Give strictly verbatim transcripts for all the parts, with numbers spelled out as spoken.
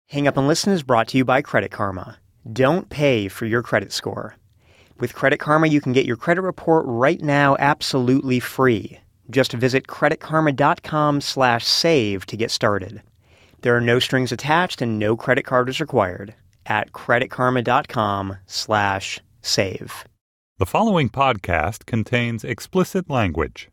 Hang Up and Listen is brought to you by Credit Karma. Don't pay for your credit score. With Credit Karma, you can get your credit report right now absolutely free. Just visit creditkarma.com slash save to get started. There are no strings attached and no credit card is required at creditkarma.com slash save. The following podcast contains explicit language.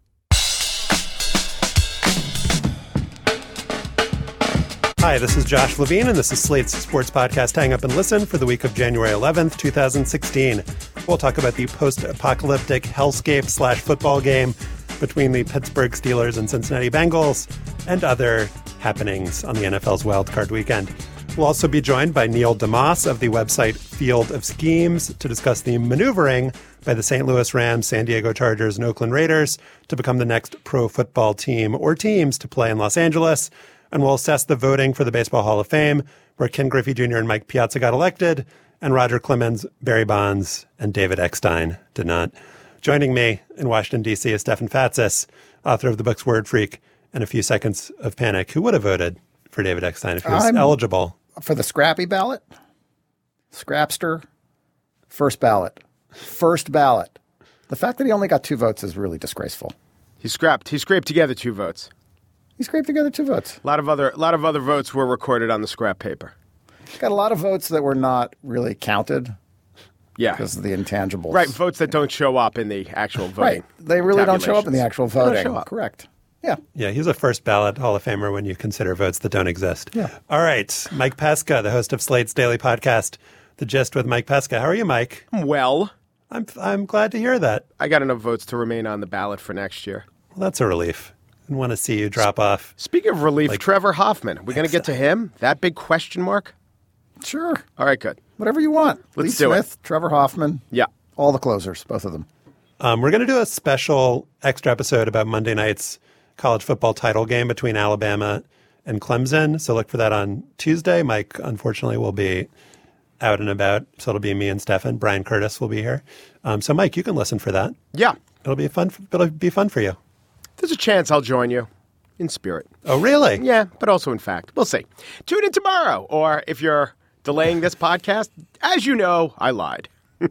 Hi, this is Josh Levine, and this is Slate's sports podcast, Hang Up and Listen, for the week of January eleventh, twenty sixteen. We'll talk about the post-apocalyptic hellscape slash football game between the Pittsburgh Steelers and Cincinnati Bengals and other happenings on the N F L's wildcard weekend. We'll also be joined by Neil DeMoss of the website Field of Schemes to discuss the maneuvering by the Saint Louis Rams, San Diego Chargers, and Oakland Raiders to become the next pro football team or teams to play in Los Angeles. And we'll assess the voting for the Baseball Hall of Fame, where Ken Griffey Junior and Mike Piazza got elected, and Roger Clemens, Barry Bonds, and David Eckstein did not. Joining me in Washington, D C is Stefan Fatsis, author of the books Word Freak and A Few Seconds of Panic. Who would have voted for David Eckstein if he was I'm eligible? For the Scrappy ballot? Scrapster? First ballot. First ballot. The fact that he only got two votes is really disgraceful. He scrapped. He scraped together two votes. He scraped together two votes. A lot of other, a lot of other votes were recorded on the scrap paper. Got a lot of votes that were not really counted. Yeah, because of the intangibles. Right, votes that don't show up in the actual voting. Right, they really don't show up in the actual voting. Correct. Yeah. Yeah, he's a first ballot Hall of Famer when you consider votes that don't exist. Yeah. All right, Mike Pesca, the host of Slate's daily podcast, The Gist with Mike Pesca. How are you, Mike? Well, I'm I'm glad to hear that. I got enough votes to remain on the ballot for next year. Well, that's a relief. I want to see you drop off. Speaking of relief, like, Trevor Hoffman. We're going to get to him? That big question mark? Sure. All right, good. Whatever you want. Let's Lee do Smith, it. Trevor Hoffman. Yeah. All the closers, both of them. Um, we're going to do a special extra episode about Monday night's college football title game between Alabama and Clemson. So look for that on Tuesday. Mike, unfortunately, will be out and about. So it'll be me and Stefan. Brian Curtis will be here. Um, so, Mike, you can listen for that. Yeah. It'll be fun. It'll be fun for you. There's a chance I'll join you. In spirit. Oh, really? Yeah, but also in fact. We'll see. Tune in tomorrow. Or if you're delaying this podcast, as you know, I lied.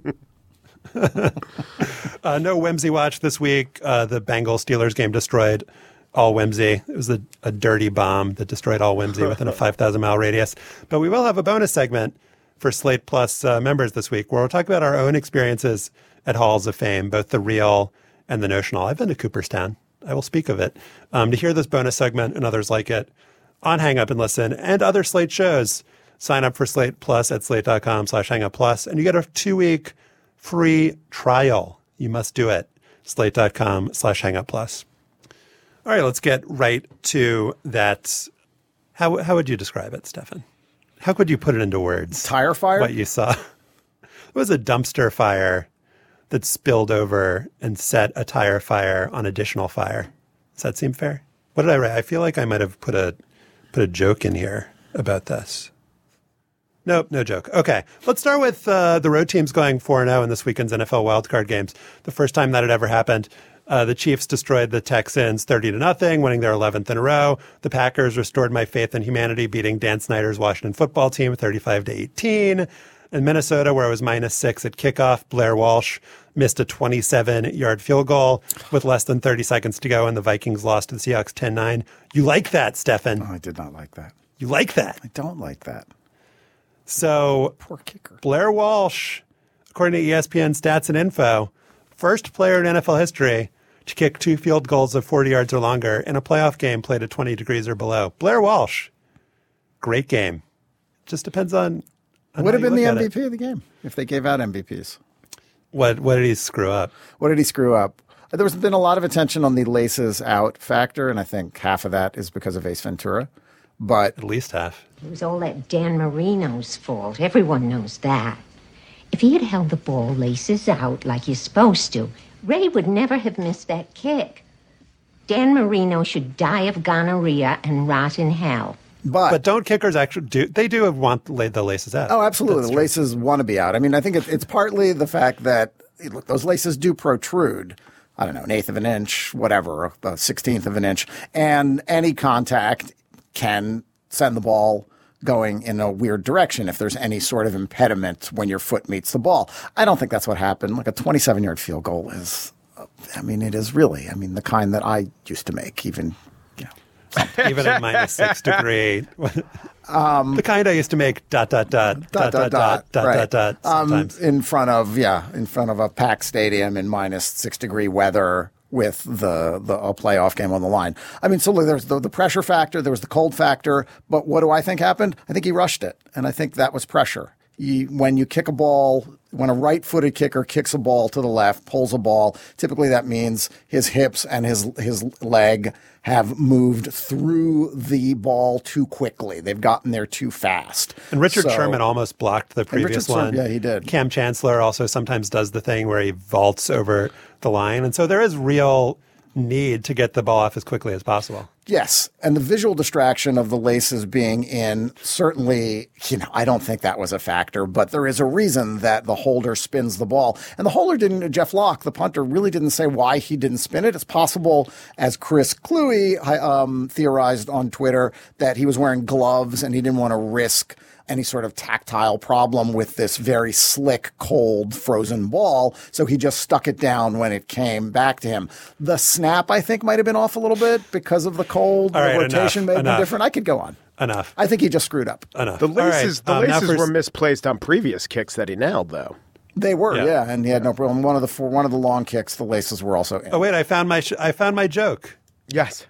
uh, no whimsy watch this week. Uh, the Bengals-Steelers game destroyed all whimsy. It was a, a dirty bomb that destroyed all whimsy within a five thousand mile radius. But we will have a bonus segment for Slate Plus uh, members this week where we'll talk about our own experiences at Halls of Fame, both the real and the notional. I've been to Cooperstown. I will speak of it. Um, to hear this bonus segment and others like it on Hang Up and Listen and other Slate shows, sign up for Slate Plus at slate.com slash hang up plus, and you get a two-week free trial. You must do it. Slate.com slash hang up plus. All right, let's get right to that. How, how would you describe it, Stefan? How could you put it into words? Tire fire? What you saw. It was a dumpster fire that spilled over and set a tire fire on additional fire. Does that seem fair? What did I write? I feel like I might have put a put a joke in here about this. Nope, no joke. Okay, let's start with uh, the road teams going four and oh in this weekend's N F L wildcard games. The first time that had ever happened. Uh, the Chiefs destroyed the Texans thirty to nothing, winning their eleventh in a row. The Packers restored my faith in humanity, beating Dan Snyder's Washington football team thirty-five to eighteen. In Minnesota, where it was minus six at kickoff, Blair Walsh missed a twenty-seven-yard field goal with less than thirty seconds to go, and the Vikings lost to the Seahawks ten nine. You like that, Stefan? Oh, I did not like that. You like that? I don't like that. So, poor kicker. Blair Walsh, according to E S P N Stats and Info, first player in N F L history to kick two field goals of forty yards or longer in a playoff game played at twenty degrees or below. Blair Walsh, great game. Just depends on... Would have been the M V P of the game if they gave out M V Ps. What What did he screw up? What did he screw up? There was been a lot of attention on the laces out factor, and I think half of that is because of Ace Ventura. But at least half. It was all that Dan Marino's fault. Everyone knows that. If he had held the ball laces out like you're supposed to, Ray would never have missed that kick. Dan Marino should die of gonorrhea and rot in hell. But, but don't kickers actually do? They do want the laces out. Oh, absolutely. That's the true. Laces want to be out. I mean, I think it, it's partly the fact that look, those laces do protrude. I don't know, an eighth of an inch, whatever, a sixteenth of an inch, and any contact can send the ball going in a weird direction if there's any sort of impediment when your foot meets the ball. I don't think that's what happened. Like a twenty-seven-yard field goal is, I mean, it is really, I mean, the kind that I used to make, even, you know. Even at minus six degree. Um, the kind I used to make dot, dot, dot, dot, dot, dot, dot, right. dot, dot, sometimes. Um, in front of, yeah, in front of a packed stadium in minus six degree weather with the, the a playoff game on the line. I mean, so there's the, the pressure factor, there was the cold factor, but what do I think happened? I think he rushed it, and I think that was pressure. You, when you kick a ball, when a right-footed kicker kicks a ball to the left, pulls a ball, typically that means his hips and his his leg have moved through the ball too quickly. They've gotten there too fast. And Richard so, Sherman almost blocked the previous one. Sherman, yeah, he did. Cam Chancellor also sometimes does the thing where he vaults over the line. And so there is real need to get the ball off as quickly as possible. Yes. And the visual distraction of the laces being in, certainly, you know, I don't think that was a factor, but there is a reason that the holder spins the ball. And the holder didn't, Jeff Locke, the punter, really didn't say why he didn't spin it. It's possible, as Chris Cluey um, theorized on Twitter, that he was wearing gloves and he didn't want to risk any sort of tactile problem with this very slick, cold, frozen ball. So he just stuck it down when it came back to him. The snap, I think, might have been off a little bit because of the cold. All the right, rotation enough, may have enough. been different. I could go on. Enough. I think he just screwed up. Enough. The laces, All right, the um, laces now for- were misplaced on previous kicks that he nailed, though. They were, Yeah. yeah, and he had no problem. One of the four, one of the long kicks, the laces were also in. Oh, wait, I found my sh- I found my joke. Yes.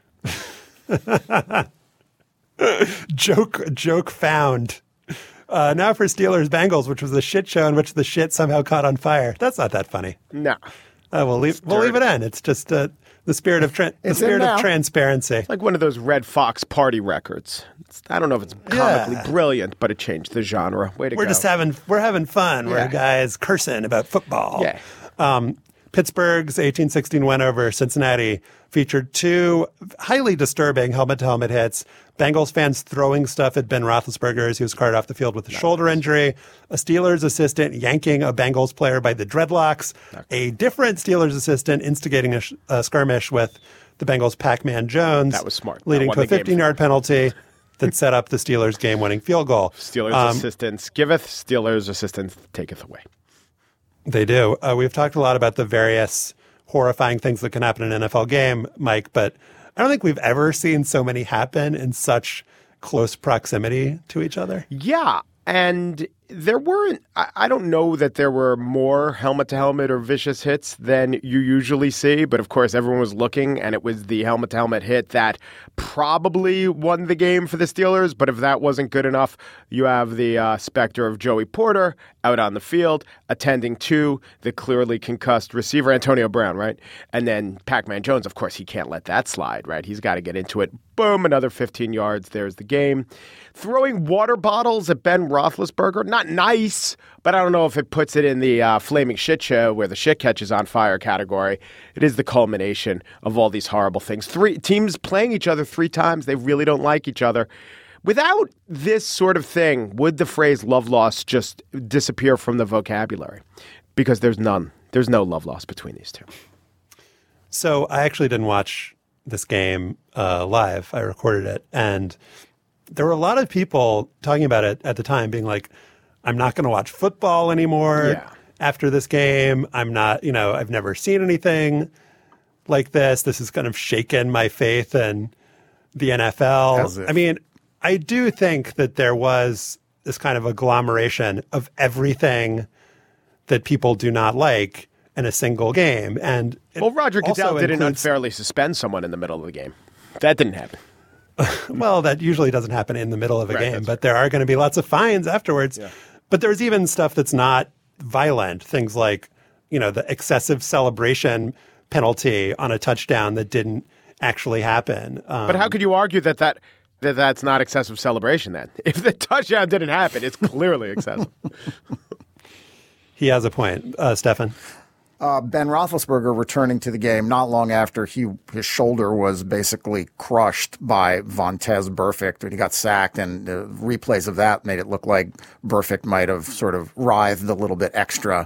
Joke joke found. Uh, now for Steelers Bengals, which was a shit show in which the shit somehow caught on fire. That's not that funny. No. Uh, we'll leave we'll leave it in. It's just uh, the spirit of tra- the It's in spirit now. of transparency. Like one of those Red Fox party records. It's, I don't know if it's comically Yeah. brilliant, but it changed the genre. Way to We're go. just having we're having fun. Yeah. We're guys cursing about football. Yeah. Um, Pittsburgh's eighteen sixteen win over Cincinnati featured two highly disturbing helmet-to-helmet hits. Bengals fans throwing stuff at Ben Roethlisberger as he was carted off the field with a shoulder injury. A Steelers assistant yanking a Bengals player by the dreadlocks. A different Steelers assistant instigating a, sh- a skirmish with the Bengals' Pac-Man Jones. That was smart. That Leading won to a the game. fifteen-yard penalty that set up the Steelers' game-winning field goal. Steelers Um, assistance giveth, Steelers assistance taketh away. They do. Uh, we've talked a lot about the various horrifying things that can happen in an N F L game, Mike, but I don't think we've ever seen so many happen in such close proximity to each other. Yeah, and there weren't, I, I don't know that there were more helmet-to-helmet or vicious hits than you usually see, but of course everyone was looking, and it was the helmet-to-helmet hit that probably won the game for the Steelers, but if that wasn't good enough, you have the uh, specter of Joey Porter out on the field, attending to the clearly concussed receiver, Antonio Brown, right? And then Pac-Man Jones, of course, he can't let that slide, right? He's got to get into it. Boom, another fifteen yards, there's the game. Throwing water bottles at Ben Roethlisberger, not nice, but I don't know if it puts it in the uh, flaming shit show where the shit catches on fire category. It is the culmination of all these horrible things. Three teams playing each other three times. They really don't like each other. Without this sort of thing, would the phrase love loss just disappear from the vocabulary? Because there's none. There's no love loss between these two. So I actually didn't watch this game uh, live. I recorded it. And there were a lot of people talking about it at the time being like, I'm not going to watch football anymore Yeah. after this game. I'm not, you know, I've never seen anything like this. This has kind of shaken my faith in the N F L. As if. I mean, I do think that there was this kind of agglomeration of everything that people do not like in a single game. And it Well, Roger Goodell also didn't includes- unfairly suspend someone in the middle of the game. That didn't happen. Well, that usually doesn't happen in the middle of a Right, game, that's but there are going to be lots of fines afterwards. Yeah. But there's even stuff that's not violent, things like, you know, the excessive celebration penalty on a touchdown that didn't actually happen. Um, But how could you argue that, that that that's not excessive celebration then? If the touchdown didn't happen, it's clearly excessive. he has a point, uh, Stefan. Uh, Ben Roethlisberger returning to the game not long after he his shoulder was basically crushed by Vontaze Burfict when he got sacked, and the replays of that made it look like Burfict might have sort of writhed a little bit extra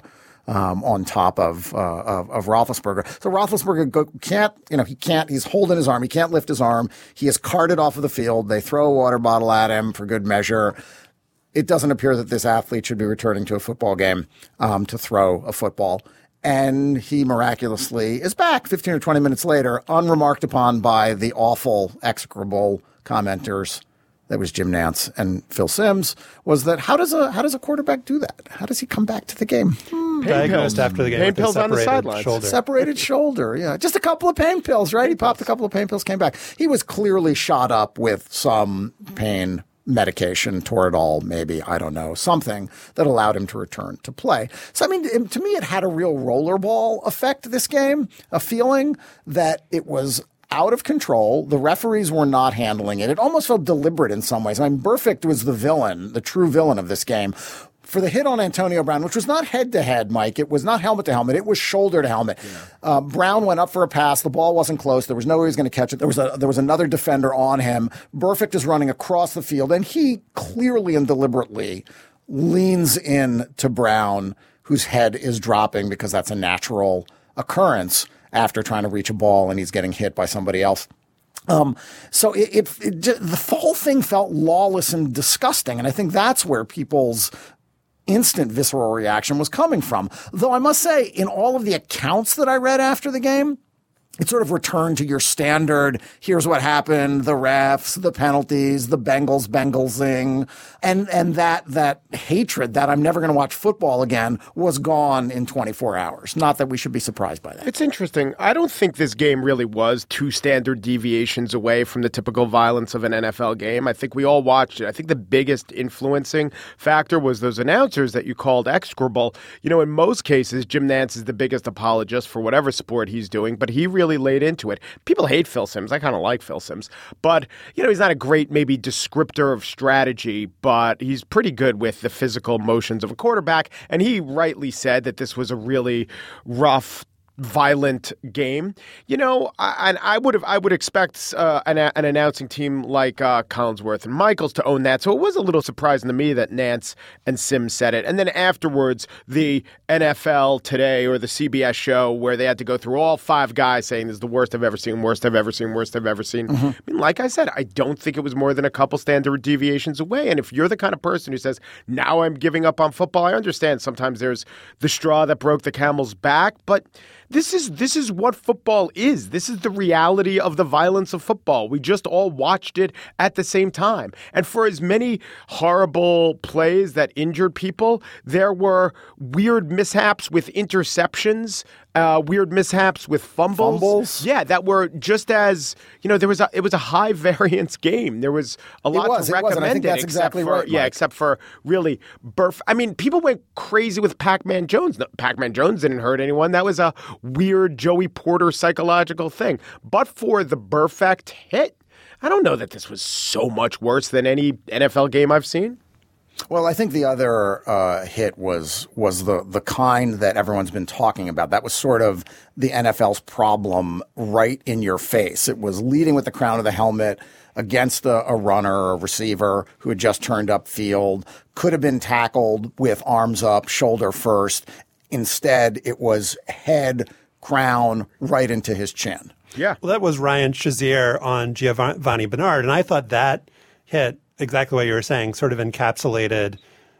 um, on top of, uh, of of Roethlisberger. So Roethlisberger go, can't, you know, he can't. He's holding his arm. He can't lift his arm. He is carted off of the field. They throw a water bottle at him for good measure. It doesn't appear that this athlete should be returning to a football game um, to throw a football. And he miraculously is back fifteen or twenty minutes later, unremarked upon by the awful, execrable commenters. That was Jim Nantz and Phil Simms. Was that how does a how does a quarterback do that? How does he come back to the game? Pain Diagnosed pills. after the game Pain with a pills on the separated sidelines. shoulder. Separated shoulder, yeah. Just a couple of pain pills, right? He popped a couple of pain pills, came back. He was clearly shot up with some pain medication, Toradol, maybe, I don't know, something that allowed him to return to play. So, I mean, to me, it had a real rollerball effect, this game, a feeling that it was out of control. The referees were not handling it. It almost felt deliberate in some ways. I mean, Burfict was the villain, the true villain of this game. For the hit on Antonio Brown, which was not head-to-head, Mike. It was not helmet-to-helmet. It was shoulder-to-helmet. Yeah. Uh, Brown went up for a pass. The ball wasn't close. There was no way he was going to catch it. There was a, there was another defender on him. Burfict is running across the field, and he clearly and deliberately leans in to Brown, whose head is dropping because that's a natural occurrence after trying to reach a ball, and he's getting hit by somebody else. Um, so it, it, it just, the whole thing felt lawless and disgusting, and I think that's where people's instant visceral reaction was coming from. Though I must say, in all of the accounts that I read after the game, it sort of returned to your standard, here's what happened, the refs, the penalties, the Bengals, Bengalsing, and and that that hatred that I'm never going to watch football again was gone in twenty-four hours. Not that we should be surprised by that. It's interesting. I don't think this game really was two standard deviations away from the typical violence of an N F L game. I think we all watched it. I think the biggest influencing factor was those announcers that you called execrable. You know, in most cases, Jim Nantz is the biggest apologist for whatever sport he's doing, but he really laid into it. People hate Phil Simms. I kind of like Phil Simms. But, you know, he's not a great maybe descriptor of strategy, but he's pretty good with the physical motions of a quarterback. And he rightly said that this was a really rough, violent game. You know, I, and I would have, I would expect uh, an, an announcing team like uh, Collinsworth and Michaels to own that. So it was a little surprising to me that Nantz and Simms said it. And then afterwards, the N F L Today or the C B S show where they had to go through all five guys saying this is the worst I've ever seen, worst I've ever seen, worst I've ever seen. Mm-hmm. I mean, like I said, I don't think it was more than a couple standard deviations away. And if you're the kind of person who says, now I'm giving up on football, I understand sometimes there's the straw that broke the camel's back, but This is this is what football is. This is the reality of the violence of football. We just all watched it at the same time. And for as many horrible plays that injured people, there were weird mishaps with interceptions, uh, weird mishaps with fumbles. Fumbles? Yeah, that were just as, you know, there was a, it was a high variance game. There was a lot it was, to it recommend was, and I think it, that's exactly for, right, Yeah, Mike. except for really Burf. I mean, people went crazy with Pac-Man Jones. No, Pac-Man Jones didn't hurt anyone. That was a weird Joey Porter psychological thing. But for the Burfect hit, I don't know that this was so much worse than any N F L game I've seen. Well, I think the other uh, hit was was the the kind that everyone's been talking about. That was sort of the N F L's problem right in your face. It was leading with the crown of the helmet against a, a runner or a receiver who had just turned upfield, could have been tackled with arms up, shoulder first. Instead, it was head, crown, right into his chin. Yeah. Well, that was Ryan Shazier on Giovanni Bernard, and I thought that hit exactly what you were saying, sort of encapsulated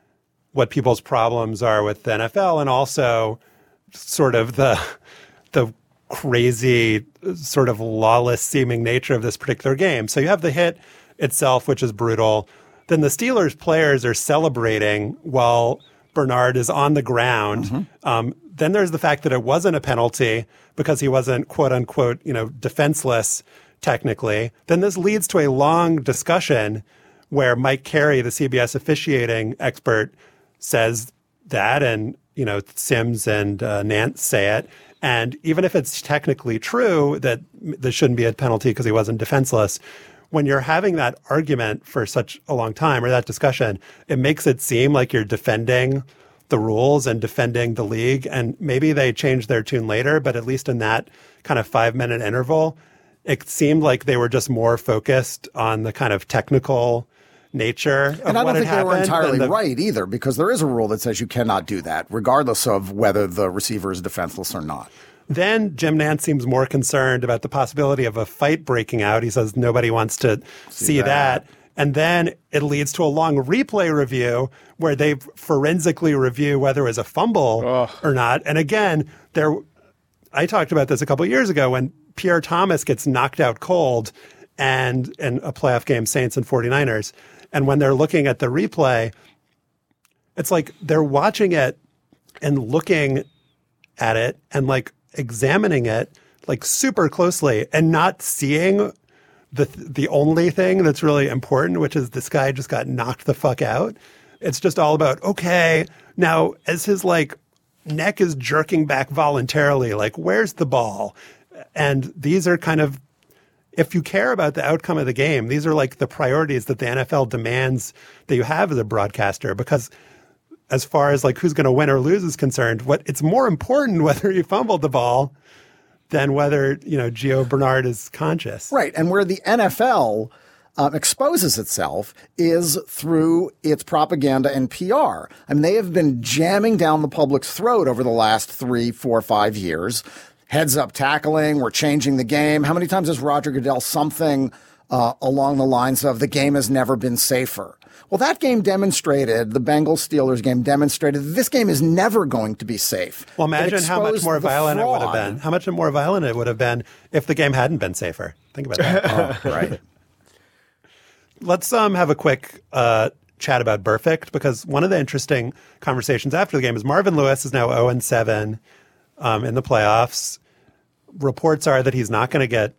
what people's problems are with the N F L and also sort of the the crazy, sort of lawless seeming nature of this particular game. So you have the hit itself, which is brutal. Then the Steelers players are celebrating while Bernard is on the ground. Mm-hmm. Um, then there's the fact that it wasn't a penalty because he wasn't, quote unquote, you know, defenseless technically. Then this leads to a long discussion where Mike Carey, the C B S officiating expert, says that, and, you know, Simms and uh, Nantz say it. And even if it's technically true that there shouldn't be a penalty because he wasn't defenseless, when you're having that argument for such a long time or that discussion, it makes it seem like you're defending the rules and defending the league. And maybe they change their tune later, but at least in that kind of five-minute interval, it seemed like they were just more focused on the kind of technical nature of And I what don't think had they were happened, entirely and the- right either, because there is a rule that says you cannot do that, regardless of whether the receiver is defenseless or not. Then Jim Nantz seems more concerned about the possibility of a fight breaking out. He says nobody wants to see, see that. that. And then it leads to a long replay review where they forensically review whether it was a fumble Ugh. or not. And again, there, I talked about this a couple of years ago when Pierre Thomas gets knocked out cold and in a playoff game, Saints and 49ers. And when they're looking at the replay, it's like they're watching it and looking at it and like examining it like super closely and not seeing the the only thing that's really important, which is this guy just got knocked the fuck out. It's just all about, okay, now as his like neck is jerking back voluntarily, like where's the ball? And these are kind of, if you care about the outcome of the game, these are like the priorities that the N F L demands that you have as a broadcaster, because as far as like who's going to win or lose is concerned, what it's more important whether you fumbled the ball than whether, you know, Gio Bernard is conscious. Right. And where the N F L um, exposes itself is through its propaganda and P R. I mean, they have been jamming down the public's throat over the last three, four, five years. Heads up tackling, we're changing the game. How many times has Roger Goodell something uh, along the lines of the game has never been safer? Well, that game demonstrated, the Bengals-Steelers game demonstrated that this game is never going to be safe. Well, imagine how much more violent fraud. it would have been. How much more violent it would have been if the game hadn't been safer. Think about that. Oh, right. Let's um, have a quick uh, chat about Burfict, because one of the interesting conversations after the game is Marvin Lewis is now oh and seven um, in the playoffs. Reports are that he's not going to get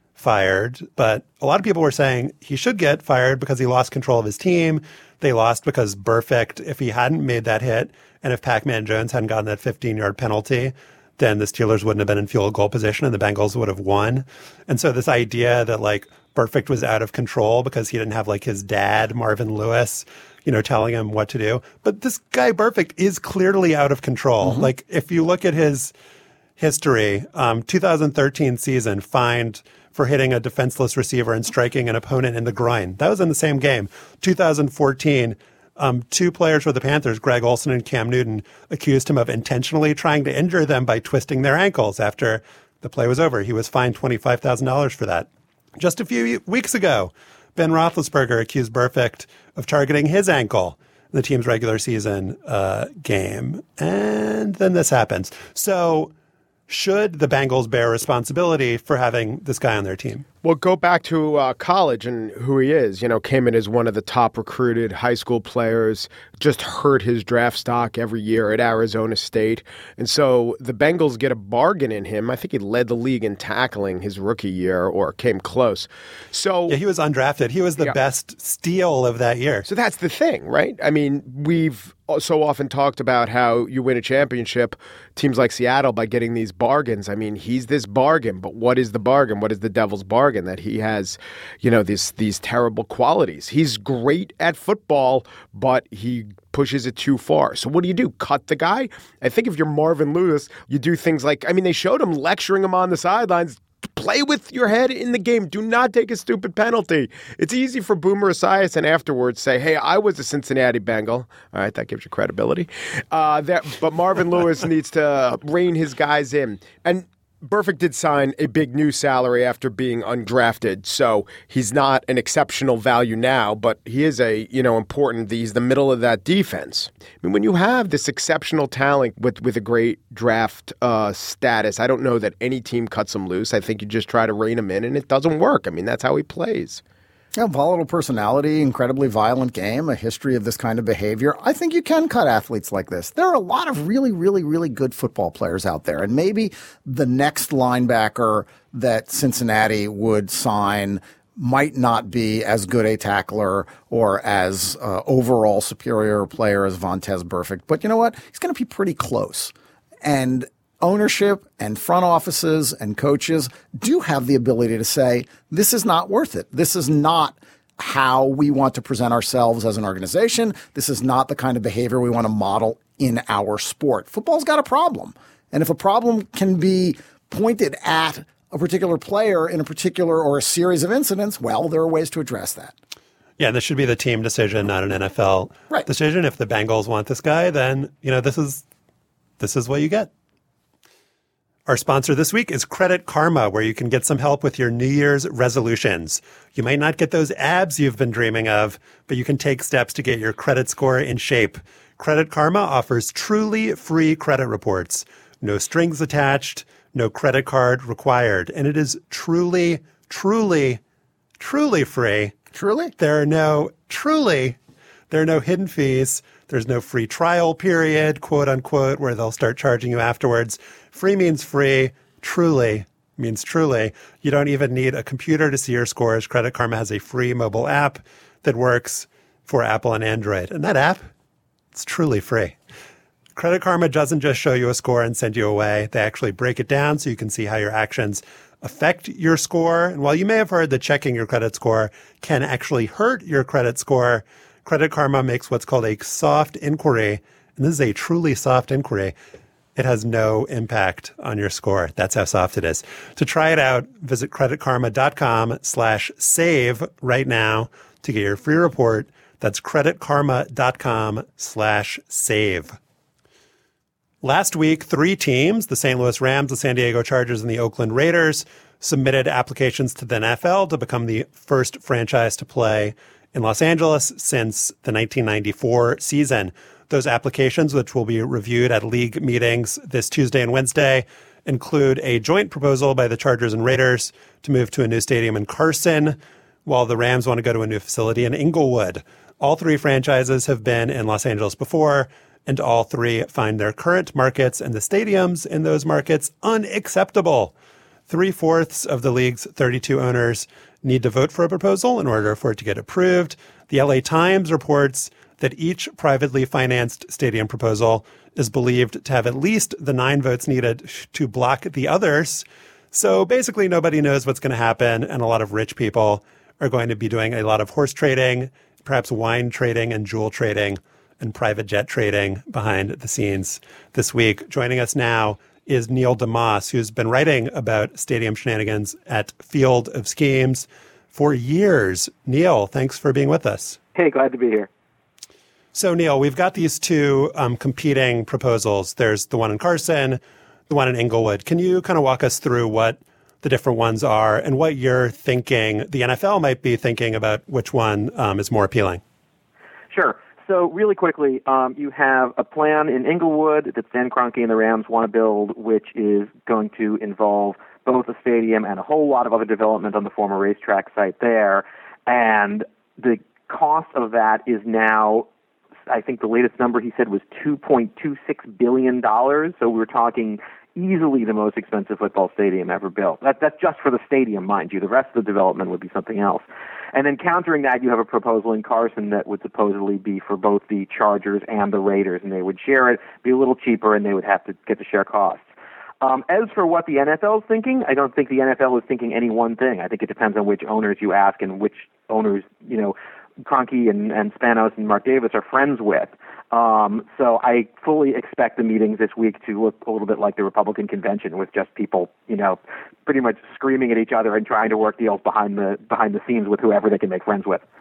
fired, but a lot of people were saying he should get fired because he lost control of his team. They lost because Burfict, if he hadn't made that hit and if Pac-Man Jones hadn't gotten that fifteen-yard penalty, then the Steelers wouldn't have been in field goal position and the Bengals would have won. And so this idea that like Burfict was out of control because he didn't have like his dad, Marvin Lewis, you know, telling him what to do. But this guy Burfict is clearly out of control. Mm-hmm. Like if you look at his history, um, two thousand thirteen season, fined for hitting a defenseless receiver and striking an opponent in the groin. That was in the same game. two thousand fourteen, um, two players for the Panthers, Greg Olsen and Cam Newton, accused him of intentionally trying to injure them by twisting their ankles after the play was over. He was fined twenty-five thousand dollars for that. Just a few weeks ago, Ben Roethlisberger accused Burfict of targeting his ankle in the team's regular season uh, game. And then this happens. So should the Bengals bear responsibility for having this guy on their team? Well, go back to uh, college and who he is. You know, came in as one of the top recruited high school players, just hurt his draft stock every year at Arizona State. And so the Bengals get a bargain in him. I think he led the league in tackling his rookie year or came close. So yeah, he was undrafted. He was the yeah. best steal of that year. So that's the thing, right? I mean, we've so often talked about how you win a championship, teams like Seattle, by getting these bargains. I mean, he's this bargain, but what is the bargain? What is the devil's bargain? That he has, you know, these these terrible qualities. He's great at football, but he pushes it too far. So what do you do? Cut the guy? I think if you're Marvin Lewis, you do things like, I mean, they showed him lecturing him on the sidelines. Play with your head in the game. Do not take a stupid penalty. It's easy for Boomer Esiason afterwards say, hey, I was a Cincinnati Bengal. All right, that gives you credibility. Uh, that, but Marvin Lewis needs to rein his guys in. And Burfict did sign a big new salary after being undrafted, so he's not an exceptional value now, but he is a, you know, important, he's the middle of that defense. I mean, when you have this exceptional talent with, with a great draft uh, status, I don't know that any team cuts him loose. I think you just try to rein him in, and it doesn't work. I mean, that's how he plays. Yeah, volatile personality, incredibly violent game, a history of this kind of behavior. I think you can cut athletes like this. There are a lot of really, really, really good football players out there. And maybe the next linebacker that Cincinnati would sign might not be as good a tackler or as uh, overall superior player as Vontaze Burfict. But you know what? He's going to be pretty close. And ownership and front offices and coaches do have the ability to say, this is not worth it. This is not how we want to present ourselves as an organization. This is not the kind of behavior we want to model in our sport. Football's got a problem. And if a problem can be pointed at a particular player in a particular or a series of incidents, well, there are ways to address that. Yeah, and this should be the team decision, not an N F L right. decision. If the Bengals want this guy, then, you know, this is this is what you get. Our sponsor this week is Credit Karma, where you can get some help with your New Year's resolutions. You might not get those abs you've been dreaming of, but you can take steps to get your credit score in shape. Credit Karma offers truly free credit reports. No strings attached, no credit card required. And it is truly, truly, truly free. Truly? There are no, truly, there are no hidden fees. There's no free trial period, quote unquote, where they'll start charging you afterwards. Free means free. Truly means truly. You don't even need a computer to see your scores. Credit Karma has a free mobile app that works for Apple and Android. And that app, it's truly free. Credit Karma doesn't just show you a score and send you away. They actually break it down so you can see how your actions affect your score. And while you may have heard that checking your credit score can actually hurt your credit score, Credit Karma makes what's called a soft inquiry. And this is a truly soft inquiry. It has no impact on your score. That's how soft it is. To try it out, visit creditkarma.com slash save right now to get your free report. That's creditkarma.com slash save. Last week, three teams, the Saint Louis Rams, the San Diego Chargers, and the Oakland Raiders, submitted applications to the N F L to become the first franchise to play in Los Angeles since the nineteen ninety-four season. Those applications, which will be reviewed at league meetings this Tuesday and Wednesday, include a joint proposal by the Chargers and Raiders to move to a new stadium in Carson, while the Rams want to go to a new facility in Inglewood. All three franchises have been in Los Angeles before, and all three find their current markets and the stadiums in those markets unacceptable. Three-fourths of the league's thirty-two owners need to vote for a proposal in order for it to get approved. The L A Times reports that each privately financed stadium proposal is believed to have at least the nine votes needed to block the others. So basically nobody knows what's going to happen, and a lot of rich people are going to be doing a lot of horse trading, perhaps wine trading and jewel trading and private jet trading behind the scenes this week. Joining us now is Neil deMause, who's been writing about stadium shenanigans at Field of Schemes for years. Neil, thanks for being with us. Hey, glad to be here. So, Neil, we've got these two um, competing proposals. There's the one in Carson, the one in Inglewood. Can you kind of walk us through what the different ones are and what you're thinking the N F L might be thinking about which one um, is more appealing? Sure. So really quickly, um, you have a plan in Inglewood that Stan Kroenke and the Rams want to build, which is going to involve both a stadium and a whole lot of other development on the former racetrack site there. And the cost of that is now, I think the latest number he said was two point two six billion dollars. So we're talking easily the most expensive football stadium ever built. That, that's just for the stadium, mind you. The rest of the development would be something else. And then countering that, you have a proposal in Carson that would supposedly be for both the Chargers and the Raiders, and they would share it, be a little cheaper, and they would have to get to share costs. Um, as for what the N F L is thinking, I don't think the N F L is thinking any one thing. I think it depends on which owners you ask and which owners, you know, Kroenke and, and Spanos and Mark Davis are friends with. Um, so I fully expect the meetings this week to look a little bit like the Republican convention, with just people, you know, pretty much screaming at each other and trying to work deals behind the behind the scenes with whoever they can make friends with.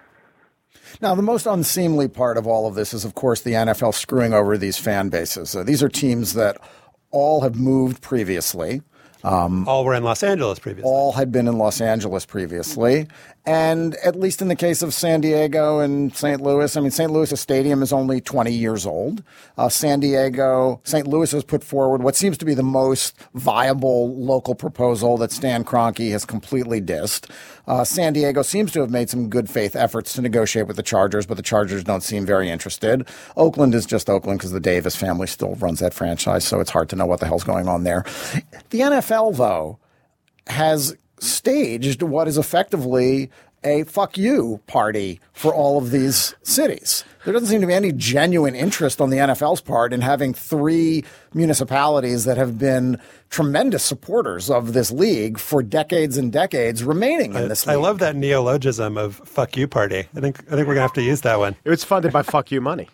Now, the most unseemly part of all of this is, of course, the N F L screwing over these fan bases. Uh, these are teams that all have moved previously. Um, all were in Los Angeles previously. All had been in Los Angeles previously. And at least in the case of San Diego and Saint Louis, I mean, Saint Louis' stadium is only twenty years old. Uh, San Diego, Saint Louis has put forward what seems to be the most viable local proposal that Stan Kroenke has completely dissed. Uh, San Diego seems to have made some good faith efforts to negotiate with the Chargers, but the Chargers don't seem very interested. Oakland is just Oakland because the Davis family still runs that franchise, so it's hard to know what the hell's going on there. The N F L, though, has staged what is effectively a fuck you party for all of these cities. There doesn't seem to be any genuine interest on the N F L's part in having three municipalities that have been tremendous supporters of this league for decades and decades remaining in this I, league. I love that neologism of fuck you party. I think I think we're going to have to use that one. It was funded by fuck you money.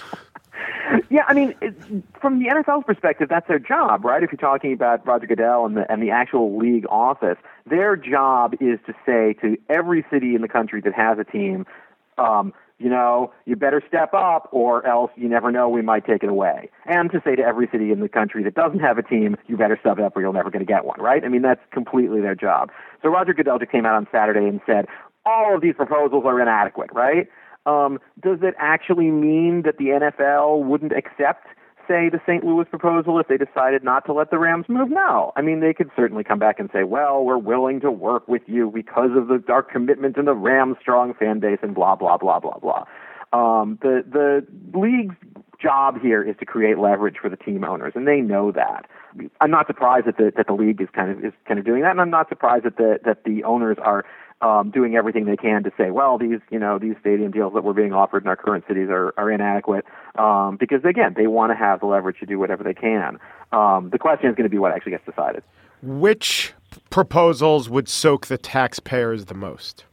Yeah, I mean, it, from the N F L's perspective, that's their job, right? If you're talking about Roger Goodell and the, and the actual league office, their job is to say to every city in the country that has a team, um, you know, you better step up or else you never know, we might take it away. And to say to every city in the country that doesn't have a team, you better step up or you're never going to get one, right? I mean, that's completely their job. So Roger Goodell just came out on Saturday and said, all of these proposals are inadequate, right? Um, does it actually mean that the N F L wouldn't accept, say, the Saint Louis proposal if they decided not to let the Rams move? No. I mean, they could certainly come back and say, well, we're willing to work with you because of the, our commitment to the Rams' strong fan base and blah, blah, blah, blah, blah. Um, the, the league's job here is to create leverage for the team owners, and they know that. I'm not surprised that the, that the league is kind of is kind of doing that, and I'm not surprised that the, that the owners are Um, doing everything they can to say, well, these, you know, these stadium deals that were being offered in our current cities are, are inadequate, um, because, again, they want to have the leverage to do whatever they can. Um, the question is going to be what actually gets decided. Which proposals would soak the taxpayers the most?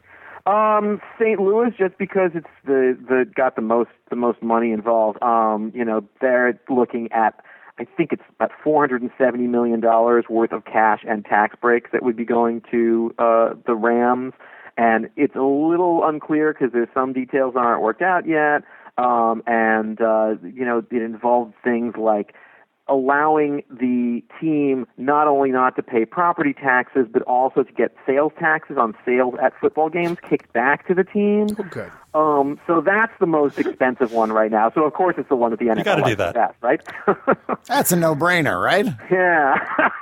Um, Saint Louis, just because it's the, the got the most the most money involved. Um, you know, they're looking at, I think it's about four hundred seventy million dollars worth of cash and tax breaks that would be going to uh, the Rams. And it's a little unclear because there's some details that aren't worked out yet. Um, and, uh, you know, it involved things like allowing the team not only not to pay property taxes, but also to get sales taxes on sales at football games kicked back to the team. Oh, good. Um, so that's the most expensive one right now. So, of course, it's the one that the N F L likes the best, right? That's a no-brainer, right? Yeah.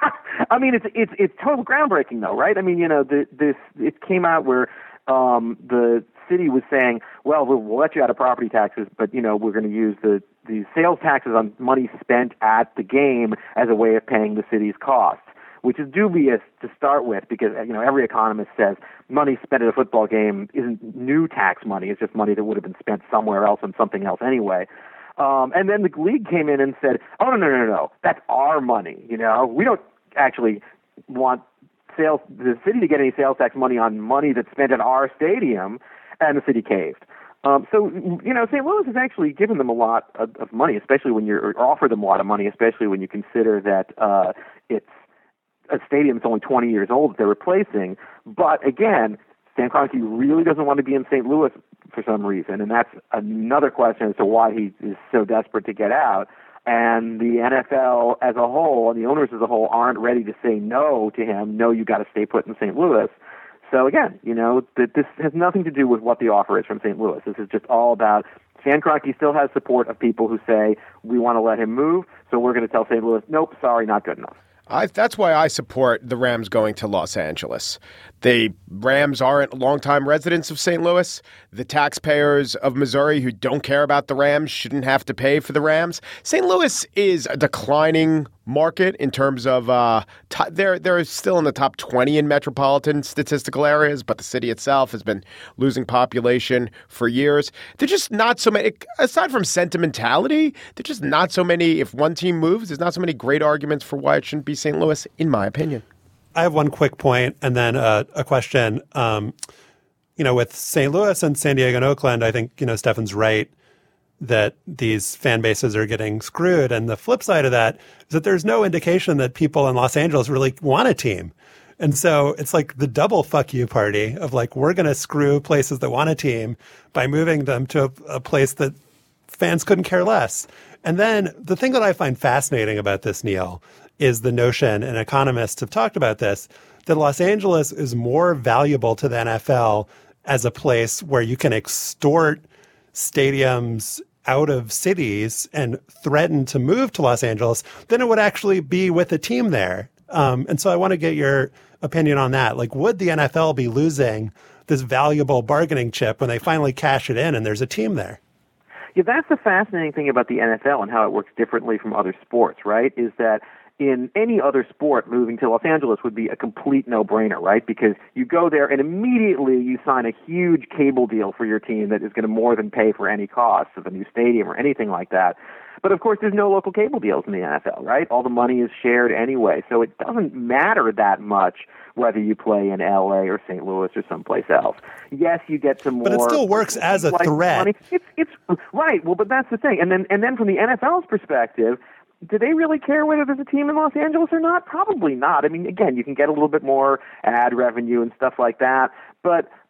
I mean, it's it's it's total groundbreaking, though, right? I mean, you know, the, this it came out where um, the city was saying, well, we'll, we'll let you out of property taxes, but, you know, we're going to use the, the sales taxes on money spent at the game as a way of paying the city's costs, which is dubious to start with because, you know, every economist says money spent at a football game isn't new tax money. It's just money that would have been spent somewhere else on something else anyway. Um, and then the league came in and said, oh, no, no, no, no, that's our money. You know, we don't actually want sales, the city to get any sales tax money on money that's spent at our stadium. And the city caved. Um, so, you know, Saint Louis has actually given them a lot of, of money, especially when you're, or offered them a lot of money, especially when you consider that uh, it's a stadium that's only twenty years old that they're replacing. But again, Stan Kroenke really doesn't want to be in Saint Louis for some reason, and that's another question as to why he is so desperate to get out. And the N F L as a whole and the owners as a whole aren't ready to say no to him. No, you got to stay put in Saint Louis. So again, you know, th- this has nothing to do with what the offer is from Saint Louis. This is just all about Stan Kroenke still has support of people who say, we want to let him move, so we're going to tell Saint Louis, nope, sorry, not good enough. I, that's why I support the Rams going to Los Angeles. The Rams aren't longtime residents of Saint Louis. The taxpayers of Missouri who don't care about the Rams shouldn't have to pay for the Rams. Saint Louis is a declining market in terms of uh, t- they're they're still in the top twenty in metropolitan statistical areas, but the city itself has been losing population for years. There's just not so many, aside from sentimentality, there's just not so many. If one team moves, there's not so many great arguments for why it shouldn't be Saint Louis, in my opinion. I have one quick point and then uh, a question. Um, you know, with Saint Louis and San Diego and Oakland, I think, you know, Stefan's right that these fan bases are getting screwed. And the flip side of that is that there's no indication that people in Los Angeles really want a team. And so it's like the double fuck you party of like, we're going to screw places that want a team by moving them to a, a place that fans couldn't care less. And then the thing that I find fascinating about this, Neil, is the notion, and economists have talked about this, that Los Angeles is more valuable to the N F L as a place where you can extort stadiums out of cities and threaten to move to Los Angeles than it would actually be with a team there. Um, and so I want to get your opinion on that. Like, would the N F L be losing this valuable bargaining chip when they finally cash it in and there's a team there? Yeah, that's the fascinating thing about the N F L and how it works differently from other sports, right? Is that in any other sport, moving to Los Angeles would be a complete no-brainer, right? Because you go there and immediately you sign a huge cable deal for your team that is going to more than pay for any costs of a new stadium or anything like that. But, of course, there's no local cable deals in the N F L, right? All the money is shared anyway, so it doesn't matter that much whether you play in L A or Saint Louis or someplace else. Yes, you get some more. But it still works as a like threat. Money. It's, it's right. Well, but that's the thing. And then, and then from the N F L's perspective, do they really care whether there's a team in Los Angeles or not? Probably not. I mean, again, you can get a little bit more ad revenue and stuff like that, but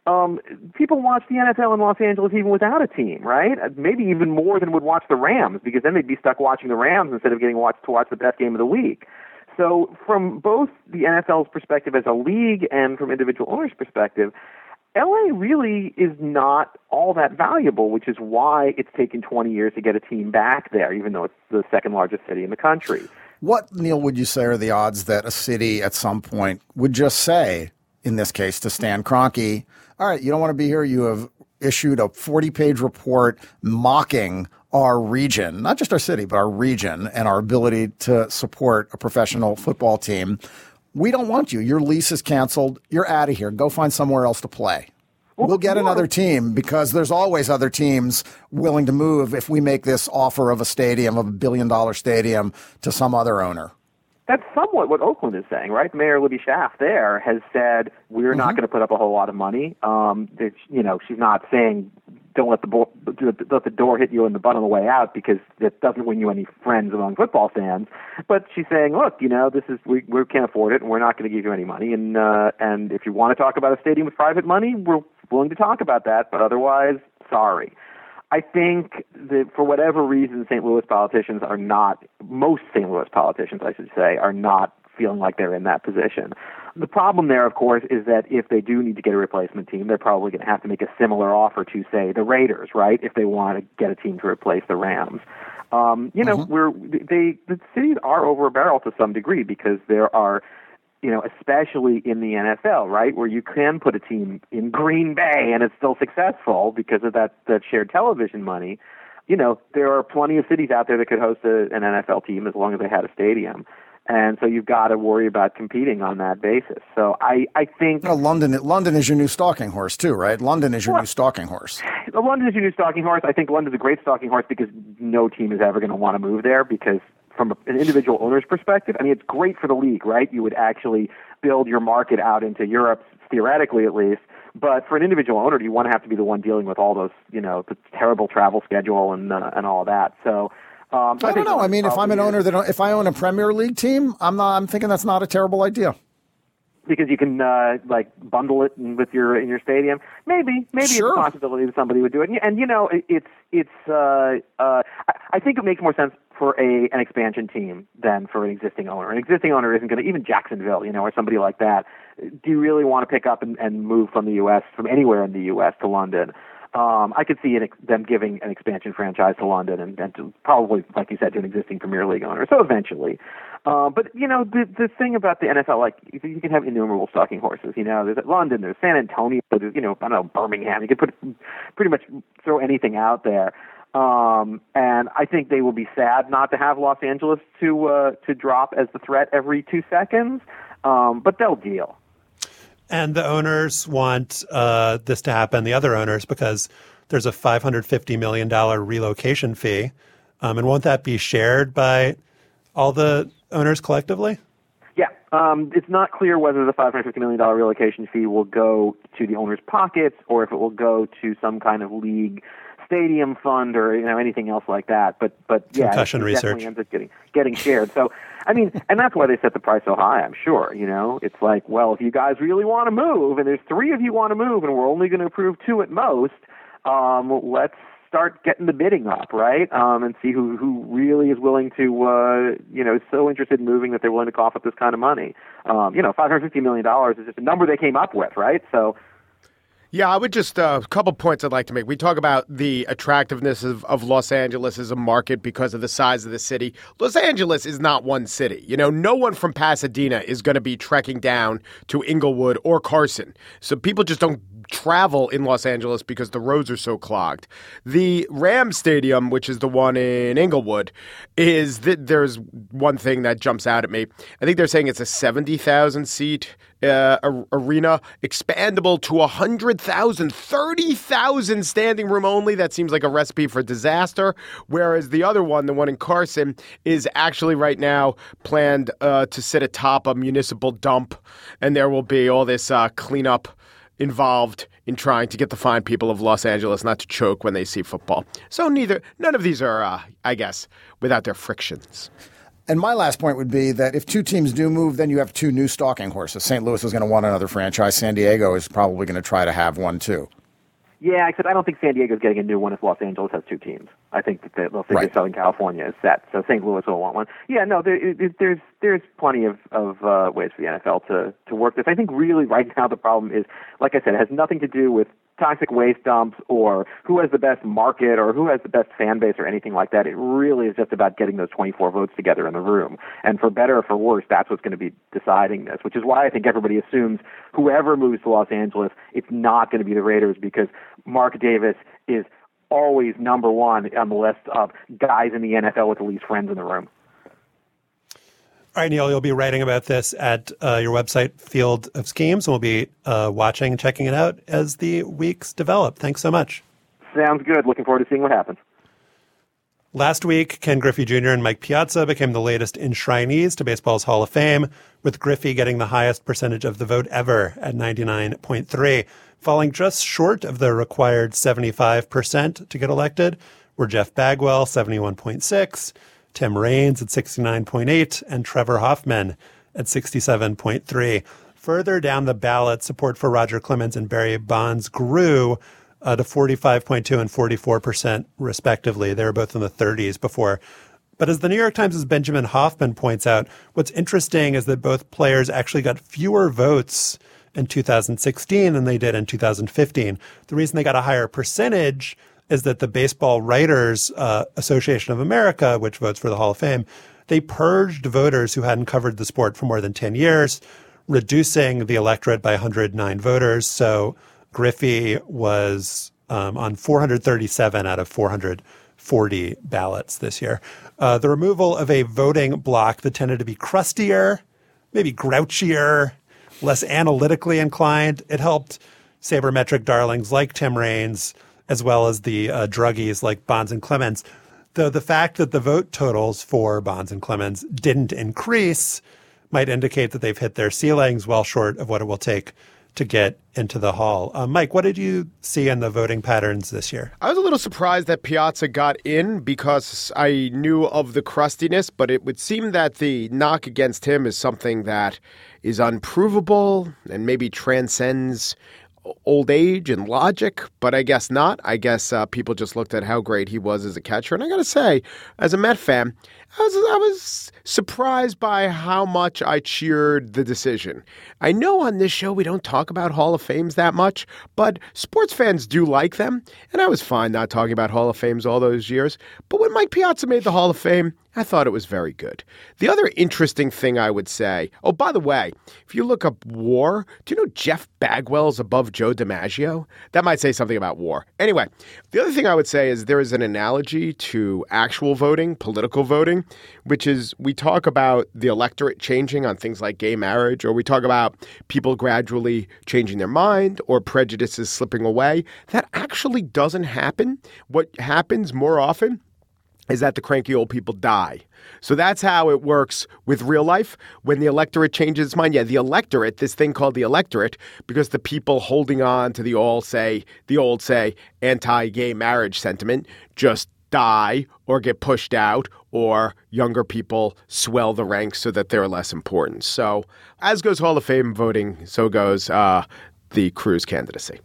um, people watch the N F L in Los Angeles even without a team, right? Maybe even more than would watch the Rams, because then they'd be stuck watching the Rams instead of getting watched to watch the best game of the week. So from both the N F L's perspective as a league and from individual owners' perspective, L A really is not all that valuable, which is why it's taken twenty years to get a team back there, even though it's the second largest city in the country. What, Neil, would you say are the odds that a city at some point would just say, in this case to Stan Kroenke, all right, you don't want to be here. You have issued a forty-page report mocking our region, not just our city, but our region and our ability to support a professional football team. We don't want you. Your lease is canceled. You're out of here. Go find somewhere else to play. Well, we'll get another team, because there's always other teams willing to move if we make this offer of a stadium, of a billion-dollar stadium, to some other owner. That's somewhat what Oakland is saying, right? Mayor Libby Schaaf there has said, we're mm-hmm. not going to put up a whole lot of money. Um, you know, she's not saying don't let the, bo- let the door hit you in the butt on the way out, because that doesn't win you any friends among football fans. But she's saying, look, you know, this is we, we can't afford it, and we're not going to give you any money. And uh, and if you want to talk about a stadium with private money, we're willing to talk about that. But otherwise, sorry. I think that for whatever reason, Saint Louis politicians are not, most Saint Louis politicians, I should say, are not feeling like they're in that position. The problem there, of course, is that if they do need to get a replacement team, they're probably going to have to make a similar offer to, say, the Raiders, right, if they want to get a team to replace the Rams. Um, you know, mm-hmm. we're they the cities are over a barrel to some degree, because there are, you know, especially in the N F L, right, where you can put a team in Green Bay and it's still successful because of that, that shared television money. You know, there are plenty of cities out there that could host a, an N F L team as long as they had a stadium. And so you've got to worry about competing on that basis. So I, I think... Well, London London is your new stalking horse too, right? London is your well, new stalking horse. London is your new stalking horse. I think London's a great stalking horse because no team is ever going to want to move there, because from an individual owner's perspective, I mean, it's great for the league, right? You would actually build your market out into Europe, theoretically at least. But for an individual owner, do you want to have to be the one dealing with all those, you know, the terrible travel schedule and uh, and all that? So... Um, so I, I don't know. I mean, if I'm an owner is. that if I own a Premier League team, I'm not. I'm thinking that's not a terrible idea. Because you can uh, like bundle it with your in your stadium. Maybe, maybe sure. It's a possibility that somebody would do it. And, and you know, it, it's it's. Uh, uh, I, I think it makes more sense for a an expansion team than for an existing owner. An existing owner isn't going to, even Jacksonville, you know, or somebody like that. Do you really want to pick up and, and move from the U S from anywhere in the U S to London? Um, I could see it, them giving an expansion franchise to London and, and to probably, like you said, to an existing Premier League owner. So eventually. Uh, but, you know, the the thing about the N F L, like, you can have innumerable stalking horses. You know, there's London, there's San Antonio, there's, you know, I don't know, Birmingham. You could put pretty much throw anything out there. Um, and I think they will be sad not to have Los Angeles to uh, to drop as the threat every two seconds. Um, but they'll deal. And the owners want uh, this to happen, the other owners, because there's a five hundred fifty million dollars relocation fee. Um, and won't that be shared by all the owners collectively? Yeah. Um, it's not clear whether the five hundred fifty million dollars relocation fee will go to the owners' pockets or if it will go to some kind of league stadium fund or, you know, anything else like that. But, but yeah, Concussion it, it research. definitely ends up getting, getting shared. So, I mean, and that's why they set the price so high, I'm sure. You know, it's like, well, if you guys really want to move, and there's three of you want to move, and we're only going to approve two at most, um, let's start getting the bidding up, right? Um, and see who, who really is willing to, uh, you know, so interested in moving that they're willing to cough up this kind of money. Um, you know, five hundred fifty million dollars is just a number they came up with, right? So, yeah, I would just, uh, a couple points I'd like to make. We talk about the attractiveness of, of Los Angeles as a market because of the size of the city. Los Angeles is not one city. You know, no one from Pasadena is going to be trekking down to Inglewood or Carson. So people just don't travel in Los Angeles because the roads are so clogged. The Rams Stadium, which is the one in Inglewood, is that there's one thing that jumps out at me. I think they're saying it's a seventy thousand seat uh, arena, expandable to one hundred thousand, thirty thousand standing room only. That seems like a recipe for disaster. Whereas the other one, the one in Carson, is actually right now planned uh, to sit atop a municipal dump, and there will be all this uh, cleanup involved in trying to get the fine people of Los Angeles not to choke when they see football. So neither, none of these are, uh, I guess, without their frictions. And my last point would be that if two teams do move, then you have two new stalking horses. Saint Louis is going to want another franchise. San Diego is probably going to try to have one too. Yeah, except I don't think San Diego's getting a new one if Los Angeles has two teams. I think that they- they'll figure Right. Southern California is set, so Saint Louis will want one. Yeah, no, there, it, there's there's plenty of, of uh, ways for the N F L to, to work this. I think really right now the problem is, like I said, it has nothing to do with toxic waste dumps or who has the best market or who has the best fan base or anything like that. It really is just about getting those twenty-four votes together in the room. And for better or for worse, that's what's going to be deciding this, which is why I think everybody assumes whoever moves to Los Angeles, it's not going to be the Raiders because Mark Davis is always number one on the list of guys in the N F L with the least friends in the room. All right, Neil, you'll be writing about this at uh, your website, Field of Schemes, and we'll be uh, watching and checking it out as the weeks develop. Thanks so much. Sounds good. Looking forward to seeing what happens. Last week, Ken Griffey Junior and Mike Piazza became the latest enshrinees to baseball's Hall of Fame, with Griffey getting the highest percentage of the vote ever at ninety-nine point three. Falling just short of the required seventy-five percent to get elected were Jeff Bagwell, seventy-one point six, Tim Raines at sixty-nine point eight, and Trevor Hoffman at sixty-seven point three. Further down the ballot, support for Roger Clemens and Barry Bonds grew uh, to forty-five point two and forty-four percent respectively. They were both in the thirties before. But as the New York Times' Benjamin Hoffman points out, what's interesting is that both players actually got fewer votes in two thousand sixteen than they did in two thousand fifteen. The reason they got a higher percentage is that the Baseball Writers uh, Association of America, which votes for the Hall of Fame, they purged voters who hadn't covered the sport for more than ten years, reducing the electorate by one hundred nine voters. So Griffey was um, on four hundred thirty-seven out of four hundred forty ballots this year. Uh, the removal of a voting block that tended to be crustier, maybe grouchier, less analytically inclined, it helped sabermetric darlings like Tim Raines, as well as the uh, druggies like Bonds and Clemens. Though the fact that the vote totals for Bonds and Clemens didn't increase might indicate that they've hit their ceilings well short of what it will take to get into the hall. Uh, Mike, what did you see in the voting patterns this year? I was a little surprised that Piazza got in because I knew of the crustiness, but it would seem that the knock against him is something that is unprovable and maybe transcends old age and logic, but I guess not. I guess uh, people just looked at how great he was as a catcher. And I got to say, as a Met fan, I was, I was surprised by how much I cheered the decision. I know on this show we don't talk about Hall of Fames that much, but sports fans do like them. And I was fine not talking about Hall of Fames all those years. But when Mike Piazza made the Hall of Fame, I thought it was very good. The other interesting thing I would say, oh, by the way, if you look up WAR, do you know Jeff Bagwell's above Joe DiMaggio? That might say something about WAR. Anyway, the other thing I would say is there is an analogy to actual voting, political voting, which is we talk about the electorate changing on things like gay marriage, or we talk about people gradually changing their mind or prejudices slipping away. That actually doesn't happen. What happens more often is that the cranky old people die. So that's how it works with real life. When the electorate changes its mind, yeah, the electorate, this thing called the electorate, because the people holding on to the all say, the old say, anti-gay marriage sentiment just die or get pushed out, or younger people swell the ranks so that they're less important. So as goes Hall of Fame voting, so goes uh, the Cruz candidacy.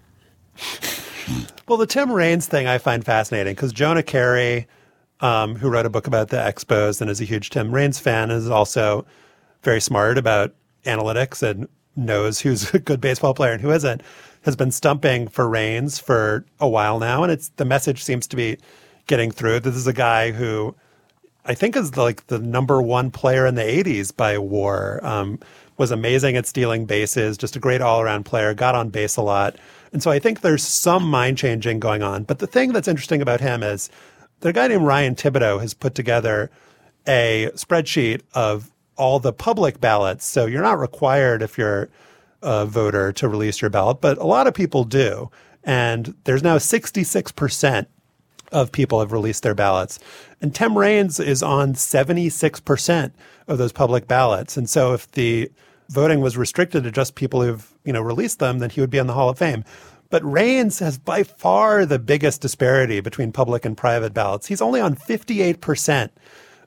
Well, the Tim Raines thing I find fascinating because Jonah Carey, Um, who wrote a book about the Expos and is a huge Tim Raines fan, is also very smart about analytics and knows who's a good baseball player and who isn't, has been stumping for Raines for a while now. And it's the message seems to be getting through. This is a guy who I think is like the number one player in the eighties by WAR, um, was amazing at stealing bases, just a great all-around player, got on base a lot. And so I think there's some mind changing going on. But the thing that's interesting about him is the guy named Ryan Thibodeau has put together a spreadsheet of all the public ballots. So you're not required if you're a voter to release your ballot, but a lot of people do. And there's now sixty-six percent of people have released their ballots. And Tim Raines is on seventy-six percent of those public ballots. And so if the voting was restricted to just people who've, you know, released them, then he would be in the Hall of Fame. But Raines has by far the biggest disparity between public and private ballots. He's only on fifty-eight percent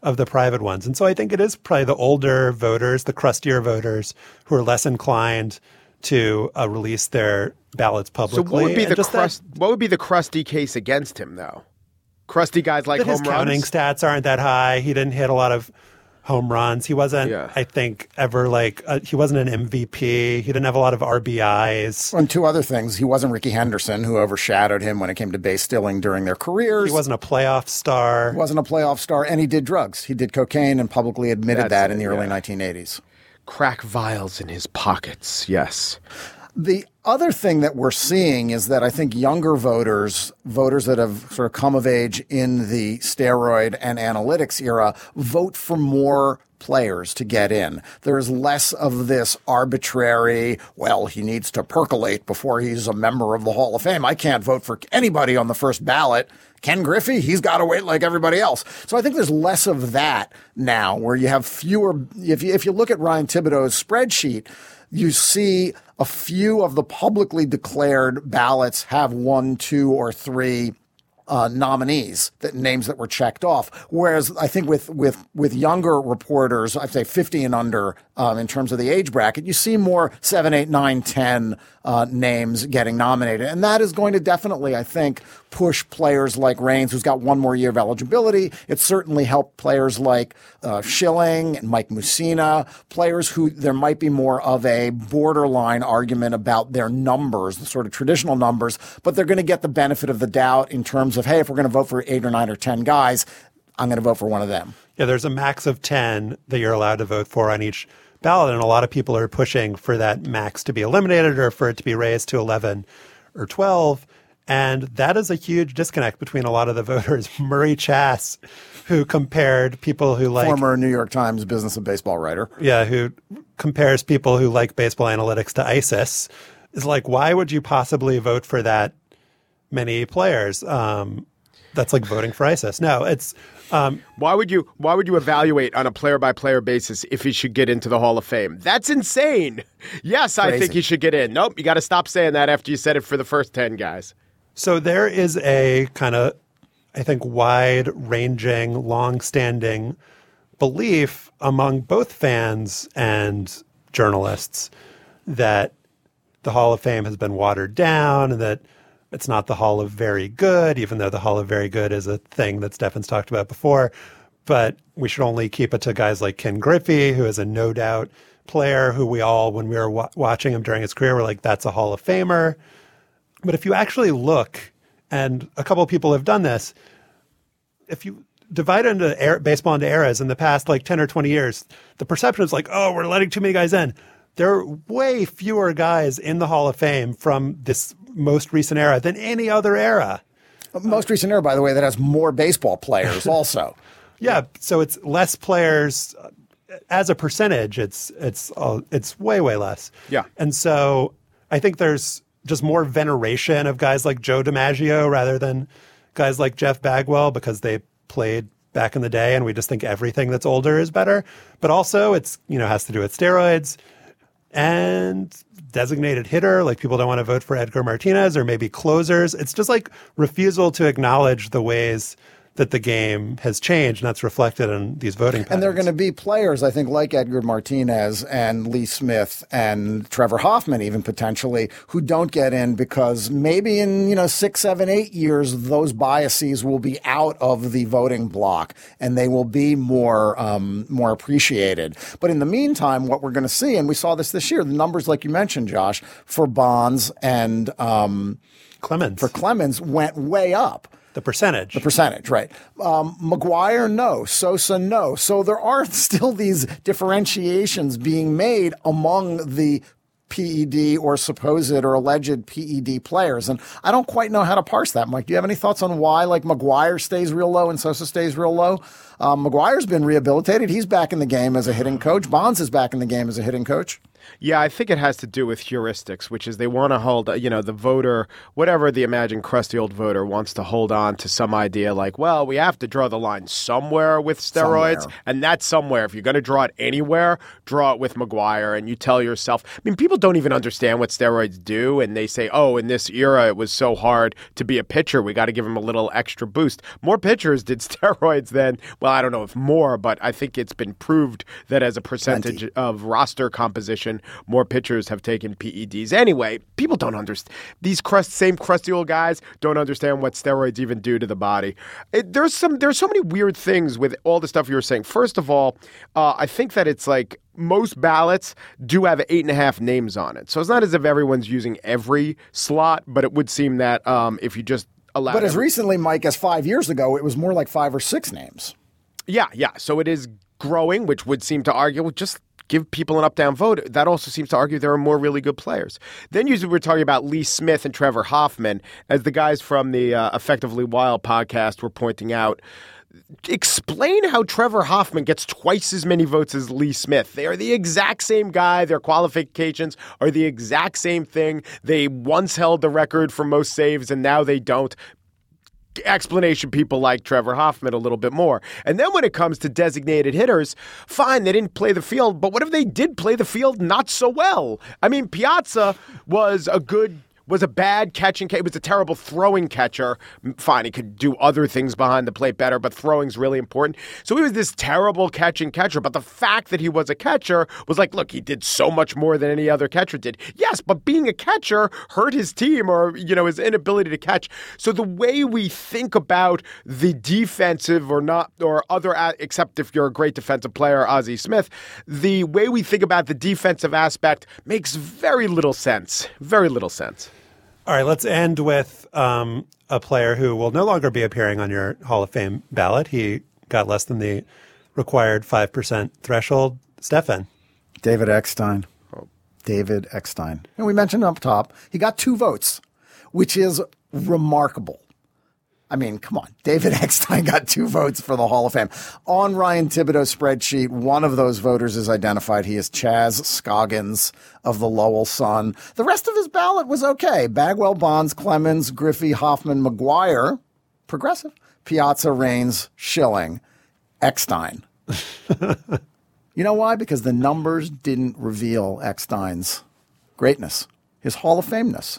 of the private ones. And so I think it is probably the older voters, the crustier voters, who are less inclined to uh, release their ballots publicly. So what would be the just crust, that, what would be the crusty case against him, though? Crusty guys like that home his counting runs? stats aren't that high. He didn't hit a lot of home runs. He wasn't, Yeah. I think, ever like, uh, he wasn't an M V P. He didn't have a lot of R B Is. And two other things. He wasn't Ricky Henderson, who overshadowed him when it came to base stealing during their careers. He wasn't a playoff star. He wasn't a playoff star, and he did drugs. He did cocaine and publicly admitted That's that it, in the yeah. early nineteen eighties. Crack vials in his pockets, yes. The other thing that we're seeing is that I think younger voters, voters that have sort of come of age in the steroid and analytics era, vote for more players to get in. There's less of this arbitrary, well, he needs to percolate before he's a member of the Hall of Fame. I can't vote for anybody on the first ballot. Ken Griffey, he's got to wait like everybody else. So I think there's less of that now, where you have fewer. If you, if you look at Ryan Thibodeau's spreadsheet, you see a few of the publicly declared ballots have one, two, or three uh, nominees, that names that were checked off. Whereas I think with with with younger reporters, I'd say fifty and under, um, in terms of the age bracket, you see more seven, eight, nine, ten uh, names getting nominated, and that is going to definitely, I think, push players like Raines, who's got one more year of eligibility. It certainly helped players like uh, Schilling and Mike Mussina, players who there might be more of a borderline argument about their numbers, the sort of traditional numbers, but they're going to get the benefit of the doubt in terms of, hey, if we're going to vote for eight or nine or ten guys, I'm going to vote for one of them. Yeah, there's a max of ten that you're allowed to vote for on each ballot, and a lot of people are pushing for that max to be eliminated or for it to be raised to eleven or twelve. And that is a huge disconnect between a lot of the voters. Murray Chass, who compared people who like... Former New York Times business of baseball writer. Yeah, who compares people who like baseball analytics to ISIS, is like, why would you possibly vote for that many players? Um, that's like voting for ISIS. No, it's... Um, Why would you why would you evaluate on a player by player basis if he should get into the Hall of Fame? That's insane. Yes, I Crazy. think he should get in. Nope, you got to stop saying that after you said it for the first ten guys. So there is a kind of, I think, wide-ranging, long-standing belief among both fans and journalists that the Hall of Fame has been watered down and that it's not the Hall of Very Good, even though the Hall of Very Good is a thing that Stefan's talked about before. But we should only keep it to guys like Ken Griffey, who is a no-doubt player who we all, when we were wa- watching him during his career, were like, that's a Hall of Famer. But if you actually look, and a couple of people have done this, if you divide into era, baseball into eras in the past like ten or twenty years, the perception is like, oh, we're letting too many guys in. There are way fewer guys in the Hall of Fame from this most recent era than any other era. Most recent era, by the way, that has more baseball players also. Yeah, so it's less players uh, as a percentage. It's it's uh, it's way way less. Yeah, and so I think there's just more veneration of guys like Joe DiMaggio rather than guys like Jeff Bagwell because they played back in the day, and we just think everything that's older is better. But also, it's you know has to do with steroids and designated hitter. Like people don't want to vote for Edgar Martinez, or maybe closers. It's just like refusal to acknowledge the ways that the game has changed, and that's reflected in these voting patterns. And there are going to be players, I think, like Edgar Martinez and Lee Smith and Trevor Hoffman, even potentially, who don't get in because maybe in you know six, seven, eight years, those biases will be out of the voting block and they will be more um, more appreciated. But in the meantime, what we're going to see, and we saw this this year, the numbers, like you mentioned, Josh, for Bonds and um, Clemens for Clemens went way up. The percentage. The percentage, right. Um, McGuire, no. Sosa, no. So there are still these differentiations being made among the P E D or supposed or alleged P E D players. And I don't quite know how to parse that, Mike. Do you have any thoughts on why, like, McGuire stays real low and Sosa stays real low? Um, McGuire's been rehabilitated. He's back in the game as a hitting coach. Bonds is back in the game as a hitting coach. Yeah, I think it has to do with heuristics, which is they want to hold, you know, the voter, whatever the imagined crusty old voter wants to hold on to some idea like, well, we have to draw the line somewhere with steroids. Somewhere. And that's somewhere. If you're going to draw it anywhere, draw it with McGwire. And you tell yourself, I mean, people don't even understand what steroids do. And they say, oh, in this era, it was so hard to be a pitcher. We got to give him a little extra boost. More pitchers did steroids than, well, I don't know if more, but I think it's been proved that as a percentage Plenty. of roster composition, more pitchers have taken P E Ds. Anyway, people don't understand. These crust, same crusty old guys don't understand what steroids even do to the body. It, there's some, there's so many weird things with all the stuff you were saying. First of all, uh, I think that it's like most ballots do have eight and a half names on it. So it's not as if everyone's using every slot, but it would seem that um, if you just allow. But as every- recently, Mike, as five years ago, it was more like five or six names. Yeah, yeah. So it is growing, which would seem to argue, well, just give people an up-down vote. That also seems to argue there are more really good players. Then usually we're talking about Lee Smith and Trevor Hoffman, as the guys from the uh, Effectively Wild podcast were pointing out. Explain how Trevor Hoffman gets twice as many votes as Lee Smith. They are the exact same guy. Their qualifications are the exact same thing. They once held the record for most saves, and now they don't. Explanation, people like Trevor Hoffman a little bit more. And then when it comes to designated hitters, fine, they didn't play the field, but what if they did play the field not so well? I mean, Piazza was a good was a bad catching catcher. It was a terrible throwing catcher. Fine, he could do other things behind the plate better, but throwing's really important. So he was this terrible catching catcher, but the fact that he was a catcher was like, look, he did so much more than any other catcher did. Yes, but being a catcher hurt his team or, you know, his inability to catch. So the way we think about the defensive or not, or other, except if you're a great defensive player, Ozzie Smith, the way we think about the defensive aspect makes very little sense. Very little sense. All right, let's end with um, a player who will no longer be appearing on your Hall of Fame ballot. He got less than the required five percent threshold. Stefan. David Eckstein. David Eckstein. And we mentioned up top, he got two votes, which is remarkable. I mean, come on. David Eckstein got two votes for the Hall of Fame. On Ryan Thibodeau's spreadsheet, one of those voters is identified. He is Chaz Scoggins of the Lowell Sun. The rest of his ballot was okay. Bagwell, Bonds, Clemens, Griffey, Hoffman, McGwire, progressive, Piazza, Raines, Schilling, Eckstein. You know why? Because the numbers didn't reveal Eckstein's greatness, his Hall of Fameness.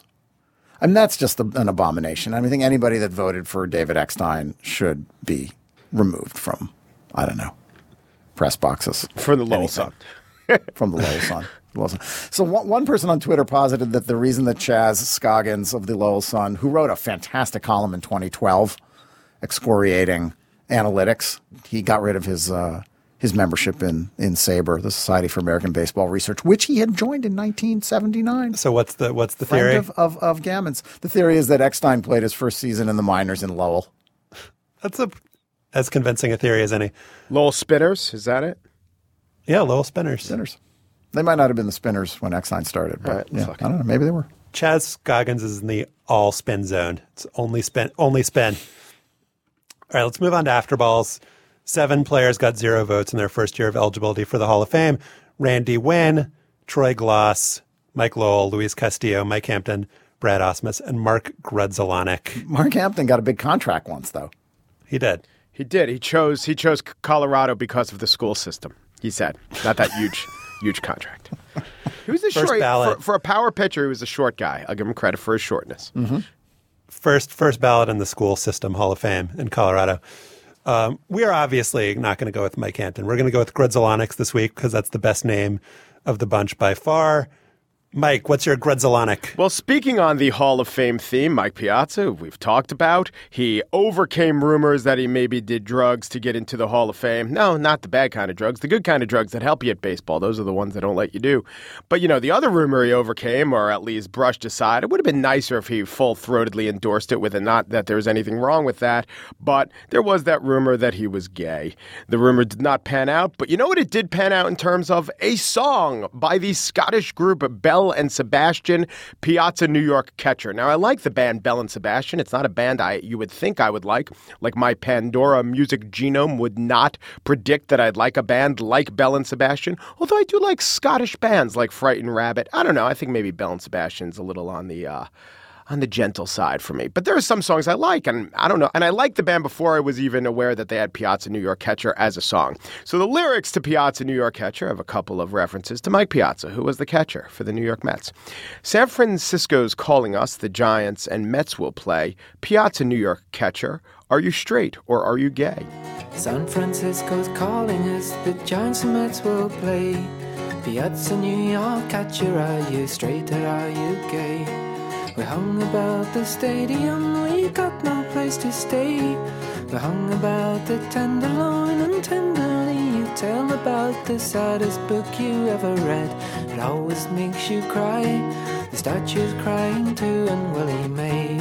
I mean, that's just an abomination. I mean, I think anybody that voted for David Eckstein should be removed from, I don't know, press boxes. For the Lowell Sun. From the Lowell Sun. Lowell Sun. So one, one person on Twitter posited that the reason that Chaz Scoggins of the Lowell Sun, who wrote a fantastic column in twenty twelve excoriating analytics, he got rid of his uh, his membership in, in SABR, the Society for American Baseball Research, which he had joined in nineteen seventy-nine. So what's the what's the Friend theory? Of, of, of Gammons. The theory is that Eckstein played his first season in the minors in Lowell. That's a as convincing a theory as any. Lowell Spinners, is that it? Yeah, Lowell Spinners. Spinners. They might not have been the Spinners when Eckstein started, but Right, yeah, fuck. I don't know. Maybe they were. Chaz Scoggins is in the all spin zone. It's only spin, only spin. All right, let's move on to afterballs. Seven players got zero votes in their first year of eligibility for the Hall of Fame. Randy Wynn, Troy Gloss, Mike Lowell, Luis Castillo, Mike Hampton, Brad Osmus, and Mark Grudzelanek. Mark Hampton got a big contract once, though. He did. He did. He chose he chose Colorado because of the school system, he said. Not that huge, huge contract. He was a First short ballot. for, for a power pitcher, he was a short guy. I'll give him credit for his shortness. Mm-hmm. First, first ballot in the school system Hall of Fame in Colorado. Um, we are obviously not going to go with Mike Hampton. We're going to go with Grudzelanek this week because that's the best name of the bunch by far. Mike, what's your Grudzelanek? Well, speaking on the Hall of Fame theme, Mike Piazza, we've talked about, he overcame rumors that he maybe did drugs to get into the Hall of Fame. No, not the bad kind of drugs, the good kind of drugs that help you at baseball. Those are the ones that don't let you do. But, you know, the other rumor he overcame, or at least brushed aside, it would have been nicer if he full-throatedly endorsed it with it, not that there was anything wrong with that, but there was that rumor that he was gay. The rumor did not pan out, but you know what it did pan out in terms of? A song by the Scottish group Bell Belle and Sebastian, Piazza, New York Catcher. Now, I like the band Belle and Sebastian. It's not a band I you would think I would like. Like my Pandora music genome would not predict that I'd like a band like Belle and Sebastian, although I do like Scottish bands like Frightened Rabbit. I don't know. I think maybe Belle and Sebastian's a little on the... Uh, on the gentle side for me. But there are some songs I like, and I don't know. And I liked the band before I was even aware that they had Piazza, New York Catcher as a song. So the lyrics to Piazza, New York Catcher have a couple of references to Mike Piazza, who was the catcher for the New York Mets. San Francisco's calling us, the Giants and Mets will play. Piazza, New York Catcher, are you straight or are you gay? San Francisco's calling us, the Giants and Mets will play. Piazza, New York Catcher, are you straight or are you gay? We hung about the stadium, we got no place to stay. We hung about the Tenderloin, and tenderly you tell about the saddest book you ever read. It always makes you cry, the statue's crying too, and Willie May.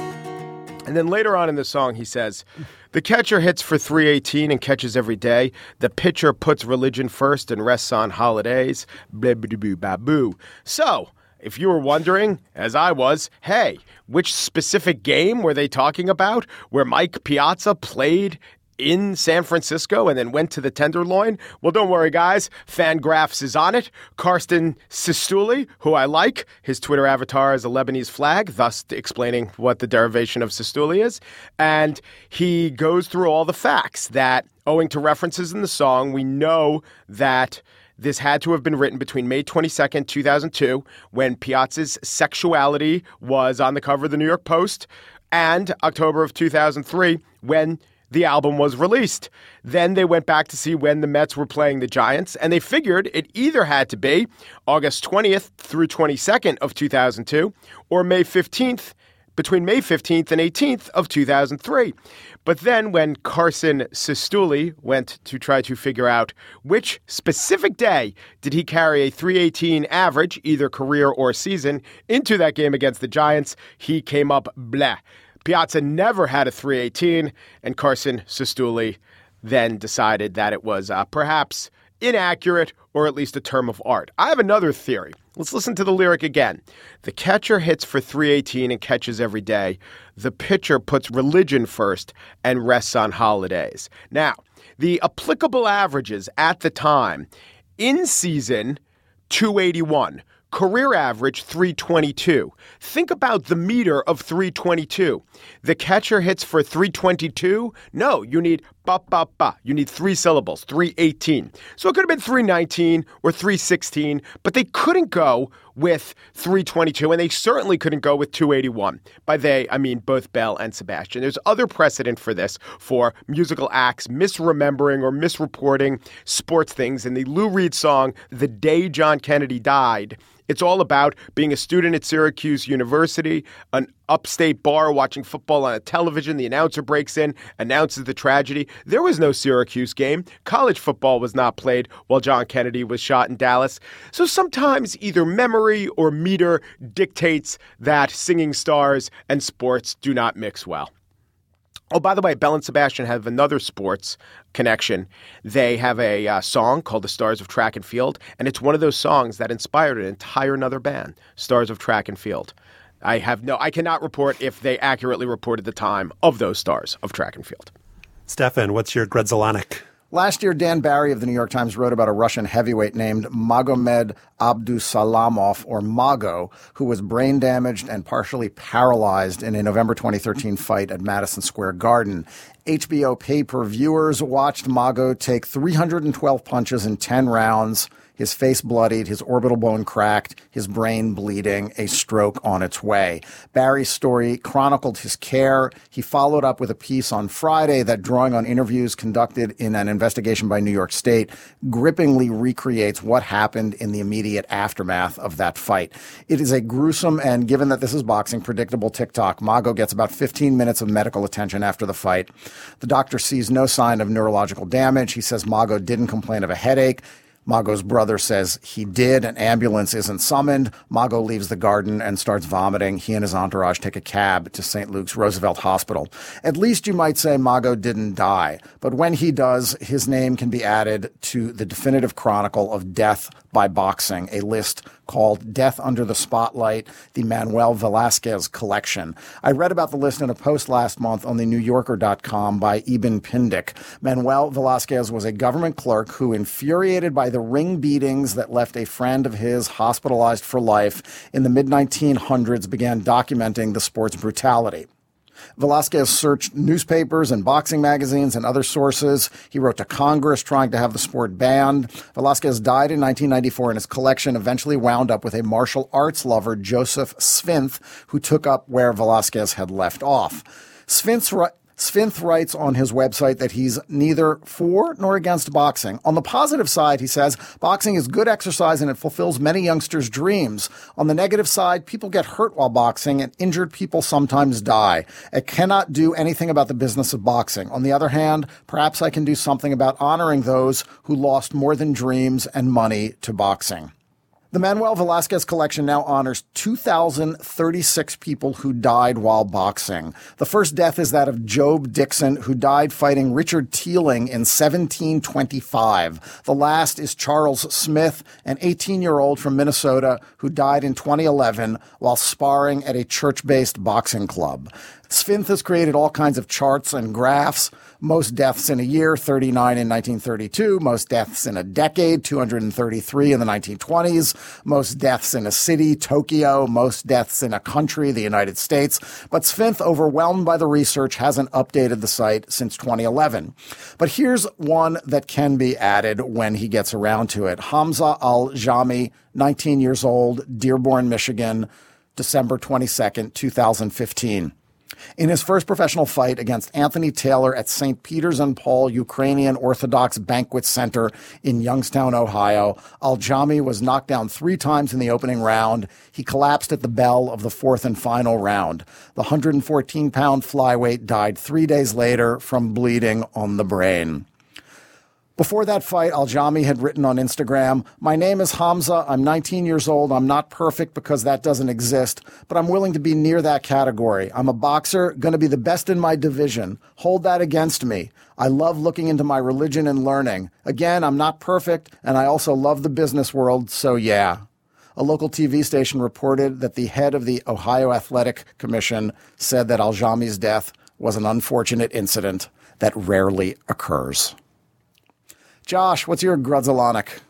And then later on in the song, he says, the catcher hits for three eighteen and catches every day. The pitcher puts religion first and rests on holidays. Blah, blah, blah, blah, boo. So... if you were wondering, as I was, hey, which specific game were they talking about where Mike Piazza played in San Francisco and then went to the Tenderloin? Well, don't worry, guys. Fangraphs is on it. Karsten Cistulli, who I like, his Twitter avatar is a Lebanese flag, thus explaining what the derivation of Cistulli is. And he goes through all the facts that, owing to references in the song, we know that this had to have been written between May twenty-second, two thousand two, when Piazza's sexuality was on the cover of the New York Post, and October of two thousand three, when the album was released. Then they went back to see when the Mets were playing the Giants, and they figured it either had to be August twentieth through twenty-second of two thousand two, or May fifteenth, between May fifteenth and eighteenth of two thousand three. But then when Karsten Cistulli went to try to figure out which specific day did he carry a three eighteen average, either career or season, into that game against the Giants, he came up blah. Piazza never had a three eighteen, and Karsten Cistulli then decided that it was uh, perhaps inaccurate or at least a term of art. I have another theory. Let's listen to the lyric again. The catcher hits for three eighteen and catches every day. The pitcher puts religion first and rests on holidays. Now, the applicable averages at the time, in season, two eighty-one. Career average, three twenty-two. Think about the meter of three twenty-two. The catcher hits for three twenty-two. No, you need ba, ba, ba. You need three syllables, three eighteen. So it could have been three nineteen or three sixteen, but they couldn't go with three twenty-two, and they certainly couldn't go with two eighty-one. By they, I mean both Belle and Sebastian. There's other precedent for this, for musical acts misremembering or misreporting sports things. In the Lou Reed song, The Day John Kennedy Died, it's all about being a student at Syracuse University, an upstate bar watching football on a television. The announcer breaks in, announces the tragedy. There was no Syracuse game. College football was not played while John Kennedy was shot in Dallas. So sometimes either memory or meter dictates that singing stars and sports do not mix well. Oh, by the way, Belle and Sebastian have another sports connection. They have a uh, song called The Stars of Track and Field, and it's one of those songs that inspired an entire another band, Stars of Track and Field. I have no, I cannot report if they accurately reported the time of those Stars of Track and Field. Stefan, what's your Gredzalonic? Last year, Dan Barry of the New York Times wrote about a Russian heavyweight named Magomed Abdusalamov, or Mago, who was brain damaged and partially paralyzed in a November twenty thirteen fight at Madison Square Garden. H B O pay-per-viewers watched Mago take three hundred twelve punches in ten rounds, his face bloodied, his orbital bone cracked, his brain bleeding, a stroke on its way. Barry's story chronicled his care. He followed up with a piece on Friday that, drawing on interviews conducted in an investigation by New York State, grippingly recreates what happened in the immediate aftermath of that fight. It is a gruesome and, given that this is boxing, predictable tick-tock. Mago gets about fifteen minutes of medical attention after the fight. The doctor sees no sign of neurological damage. He says Mago didn't complain of a headache. Mago's brother says he did. An ambulance isn't summoned. Mago leaves the garden and starts vomiting. He and his entourage take a cab to Saint Luke's Roosevelt Hospital. At least you might say Mago didn't die. But when he does, his name can be added to the definitive chronicle of death by boxing, a list called Death Under the Spotlight, the Manuel Velasquez Collection. I read about the list in a post last month on the New Yorker dot com by Eben Pindick. Manuel Velasquez was a government clerk who, infuriated by the ring beatings that left a friend of his hospitalized for life in the mid nineteen hundreds, began documenting the sport's brutality. Velasquez searched newspapers and boxing magazines and other sources. He wrote to Congress trying to have the sport banned. Velasquez died in nineteen ninety-four, and his collection eventually wound up with a martial arts lover, Joseph Svinth, who took up where Velasquez had left off. Svinth's Svinth writes on his website that he's neither for nor against boxing. On the positive side, he says, boxing is good exercise and it fulfills many youngsters' dreams. On the negative side, people get hurt while boxing and injured people sometimes die. It cannot do anything about the business of boxing. On the other hand, perhaps I can do something about honoring those who lost more than dreams and money to boxing. The Manuel Velasquez Collection now honors two thousand thirty-six people who died while boxing. The first death is that of Job Dixon, who died fighting Richard Teeling in seventeen twenty-five. The last is Charles Smith, an eighteen-year-old from Minnesota who died in twenty eleven while sparring at a church-based boxing club. Svinth has created all kinds of charts and graphs. Most deaths in a year, thirty-nine in nineteen thirty-two. Most deaths in a decade, two hundred thirty-three in the nineteen twenties. Most deaths in a city, Tokyo. Most deaths in a country, the United States. But Svinth, overwhelmed by the research, hasn't updated the site since twenty eleven. But here's one that can be added when he gets around to it. Hamza Al-Jami, nineteen years old, Dearborn, Michigan, December twenty-second, two thousand fifteen. In his first professional fight against Anthony Taylor at Saint Peter's and Paul Ukrainian Orthodox Banquet Center in Youngstown, Ohio, Al-Jami was knocked down three times in the opening round. He collapsed at the bell of the fourth and final round. The one hundred fourteen pound flyweight died three days later from bleeding on the brain. Before that fight, Al-Jami had written on Instagram, "My name is Hamza. I'm nineteen years old. I'm not perfect because that doesn't exist, but I'm willing to be near that category. I'm a boxer, going to be the best in my division. Hold that against me. I love looking into my religion and learning. Again, I'm not perfect, and I also love the business world, so yeah." A local T V station reported that the head of the Ohio Athletic Commission said that Al-Jami's death was an unfortunate incident that rarely occurs. Josh, what's your Grudzalonic?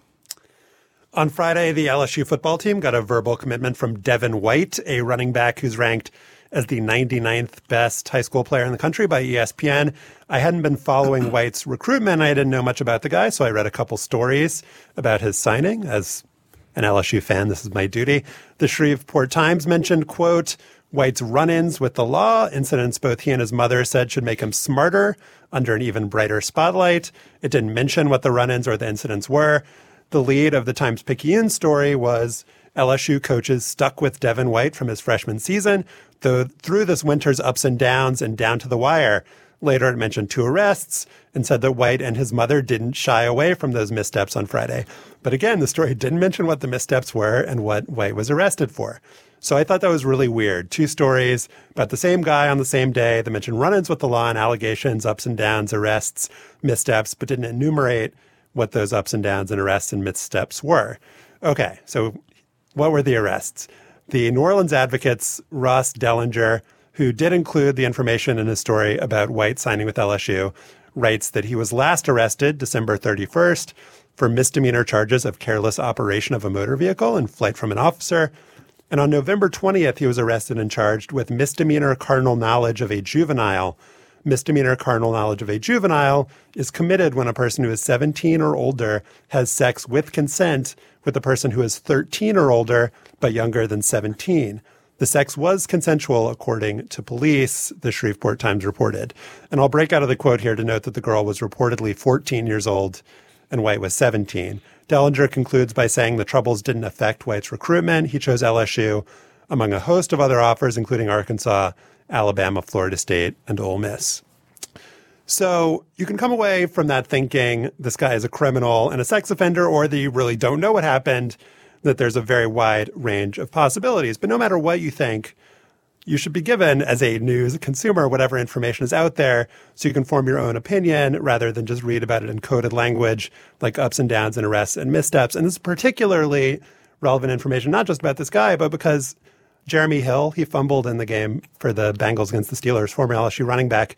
On Friday, the L S U football team got a verbal commitment from Devin White, a running back who's ranked as the ninety-ninth best high school player in the country by E S P N. I hadn't been following White's recruitment. I didn't know much about the guy, so I read a couple stories about his signing. As an L S U fan, this is my duty. The Shreveport Times mentioned, quote, White's run-ins with the law, incidents both he and his mother said should make him smarter under an even brighter spotlight. It didn't mention what the run-ins or the incidents were. The lead of the Times-Picayune story was L S U coaches stuck with Devin White from his freshman season, though through this winter's ups and downs and down to the wire. Later, it mentioned two arrests and said that White and his mother didn't shy away from those missteps on Friday. But again, the story didn't mention what the missteps were and what White was arrested for. So I thought that was really weird. Two stories about the same guy on the same day that mentioned run-ins with the law and allegations, ups and downs, arrests, missteps, but didn't enumerate what those ups and downs and arrests and missteps were. Okay, so what were the arrests? The New Orleans Advocate's Ross Dellinger, who did include the information in his story about White signing with L S U, writes that he was last arrested December thirty-first for misdemeanor charges of careless operation of a motor vehicle and flight from an officer. And on November twentieth, he was arrested and charged with misdemeanor carnal knowledge of a juvenile. Misdemeanor carnal knowledge of a juvenile is committed when a person who is seventeen or older has sex with consent with a person who is thirteen or older but younger than seventeen. The sex was consensual, according to police, the Shreveport Times reported. And I'll break out of the quote here to note that the girl was reportedly fourteen years old and White was seventeen. Dellinger concludes by saying the troubles didn't affect White's recruitment. He chose L S U among a host of other offers, including Arkansas, Alabama, Florida State, and Ole Miss. So you can come away from that thinking this guy is a criminal and a sex offender, or that you really don't know what happened, that there's a very wide range of possibilities. But no matter what you think, you should be given as a news consumer whatever information is out there so you can form your own opinion rather than just read about it in coded language like ups and downs and arrests and missteps. And this is particularly relevant information, not just about this guy, but because Jeremy Hill, he fumbled in the game for the Bengals against the Steelers, former L S U running back.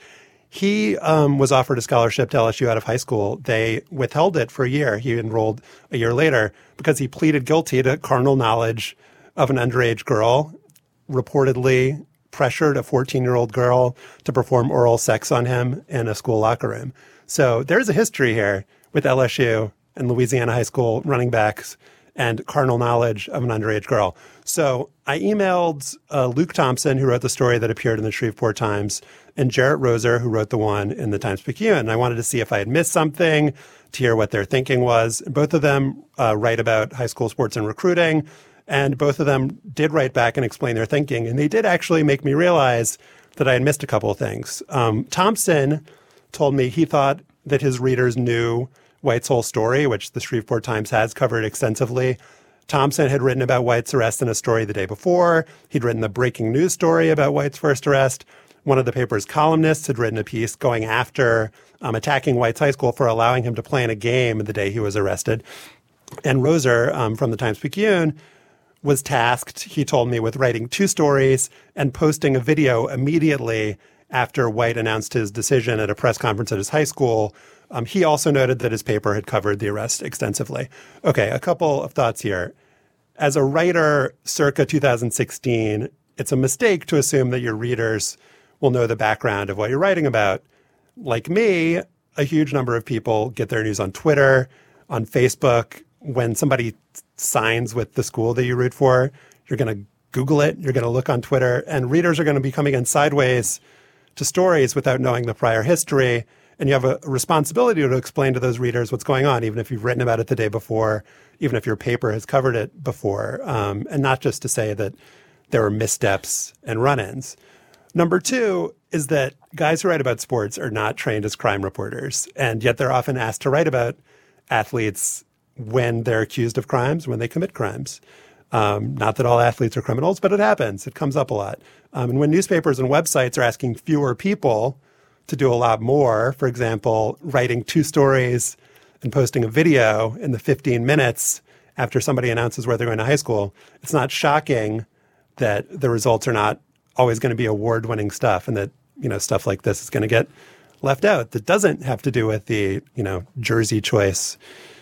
He um, was offered a scholarship to L S U out of high school. They withheld it for a year. He enrolled a year later because he pleaded guilty to carnal knowledge of an underage girl, reportedly pressured a fourteen-year-old girl to perform oral sex on him in a school locker room. So there's a history here with L S U and Louisiana high school running backs and carnal knowledge of an underage girl. So I emailed uh, Luke Thompson, who wrote the story that appeared in the Shreveport Times, and Jarrett Roser, who wrote the one in the Times-Picayune. And I wanted to see if I had missed something, to hear what their thinking was. Both of them uh, write about high school sports and recruiting, and both of them did write back and explain their thinking. And they did actually make me realize that I had missed a couple of things. Um, Thompson told me he thought that his readers knew White's whole story, which the Shreveport Times has covered extensively. Thompson had written about White's arrest in a story the day before. He'd written the breaking news story about White's first arrest. One of the paper's columnists had written a piece going after, um, attacking White's high school for allowing him to play in a game the day he was arrested. And Roser um, from the Times-Picayune was tasked, he told me, with writing two stories and posting a video immediately after White announced his decision at a press conference at his high school. Um, he also noted that his paper had covered the arrest extensively. Okay, a couple of thoughts here. As a writer circa two thousand sixteen, it's a mistake to assume that your readers will know the background of what you're writing about. Like me, a huge number of people get their news on Twitter, on Facebook. When somebody signs with the school that you root for, you're going to Google it, you're going to look on Twitter, and readers are going to be coming in sideways to stories without knowing the prior history. And you have a responsibility to explain to those readers what's going on, even if you've written about it the day before, even if your paper has covered it before, um, and not just to say that there were missteps and run-ins. Number two is that guys who write about sports are not trained as crime reporters, and yet they're often asked to write about athletes when they're accused of crimes, when they commit crimes. Um, not that all athletes are criminals, but it happens. It comes up a lot. Um, and when newspapers and websites are asking fewer people to do a lot more, for example, writing two stories and posting a video in the fifteen minutes after somebody announces where they're going to high school, it's not shocking that the results are not always going to be award-winning stuff, and that, you know, stuff like this is going to get left out. That doesn't have to do with the, you know, jersey choice.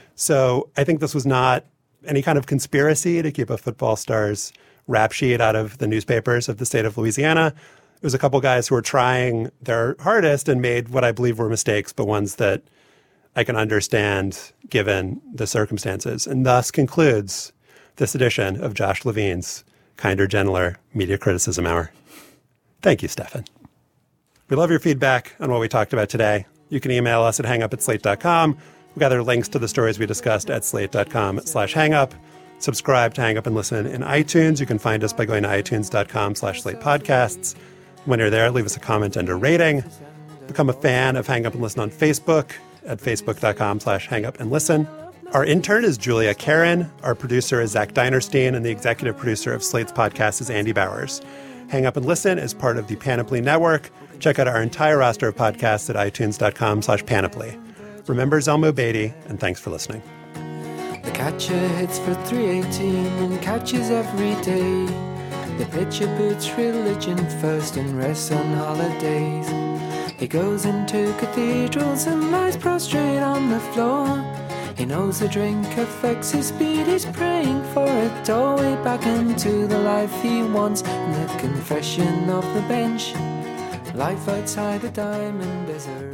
So I think this was not any kind of conspiracy to keep a football star's rap sheet out of the newspapers of the state of Louisiana. It was a couple guys who were trying their hardest and made what I believe were mistakes, but ones that I can understand given the circumstances. And thus concludes this edition of Josh Levine's Kinder, Gentler Media Criticism Hour. Thank you, Stefan. We love your feedback on what we talked about today. You can email us at hangup at slate dot com. We gather links to the stories we discussed at slate dot com slash hangup. Subscribe to Hang Up and Listen in iTunes. You can find us by going to itunes dot com slash slate podcasts. When you're there, leave us a comment and a rating. Become a fan of Hang Up and Listen on Facebook at facebook dot com slash hang up and listen. Our intern is Julia Karen. Our producer is Zach Dinerstein, and the executive producer of Slate's podcast is Andy Bowers. Hang Up and Listen is part of the Panoply Network. Check out our entire roster of podcasts at itunes dot com slash panoply. Remember Zelmo Beatty, and thanks for listening. The catcher hits for three eighteen and catches every day. The pitcher puts religion first and rests on holidays. He goes into cathedrals and lies prostrate on the floor. He knows a drink affects his speed, he's praying for a doorway back into the life he wants. And the confession of the bench, life outside a diamond desert.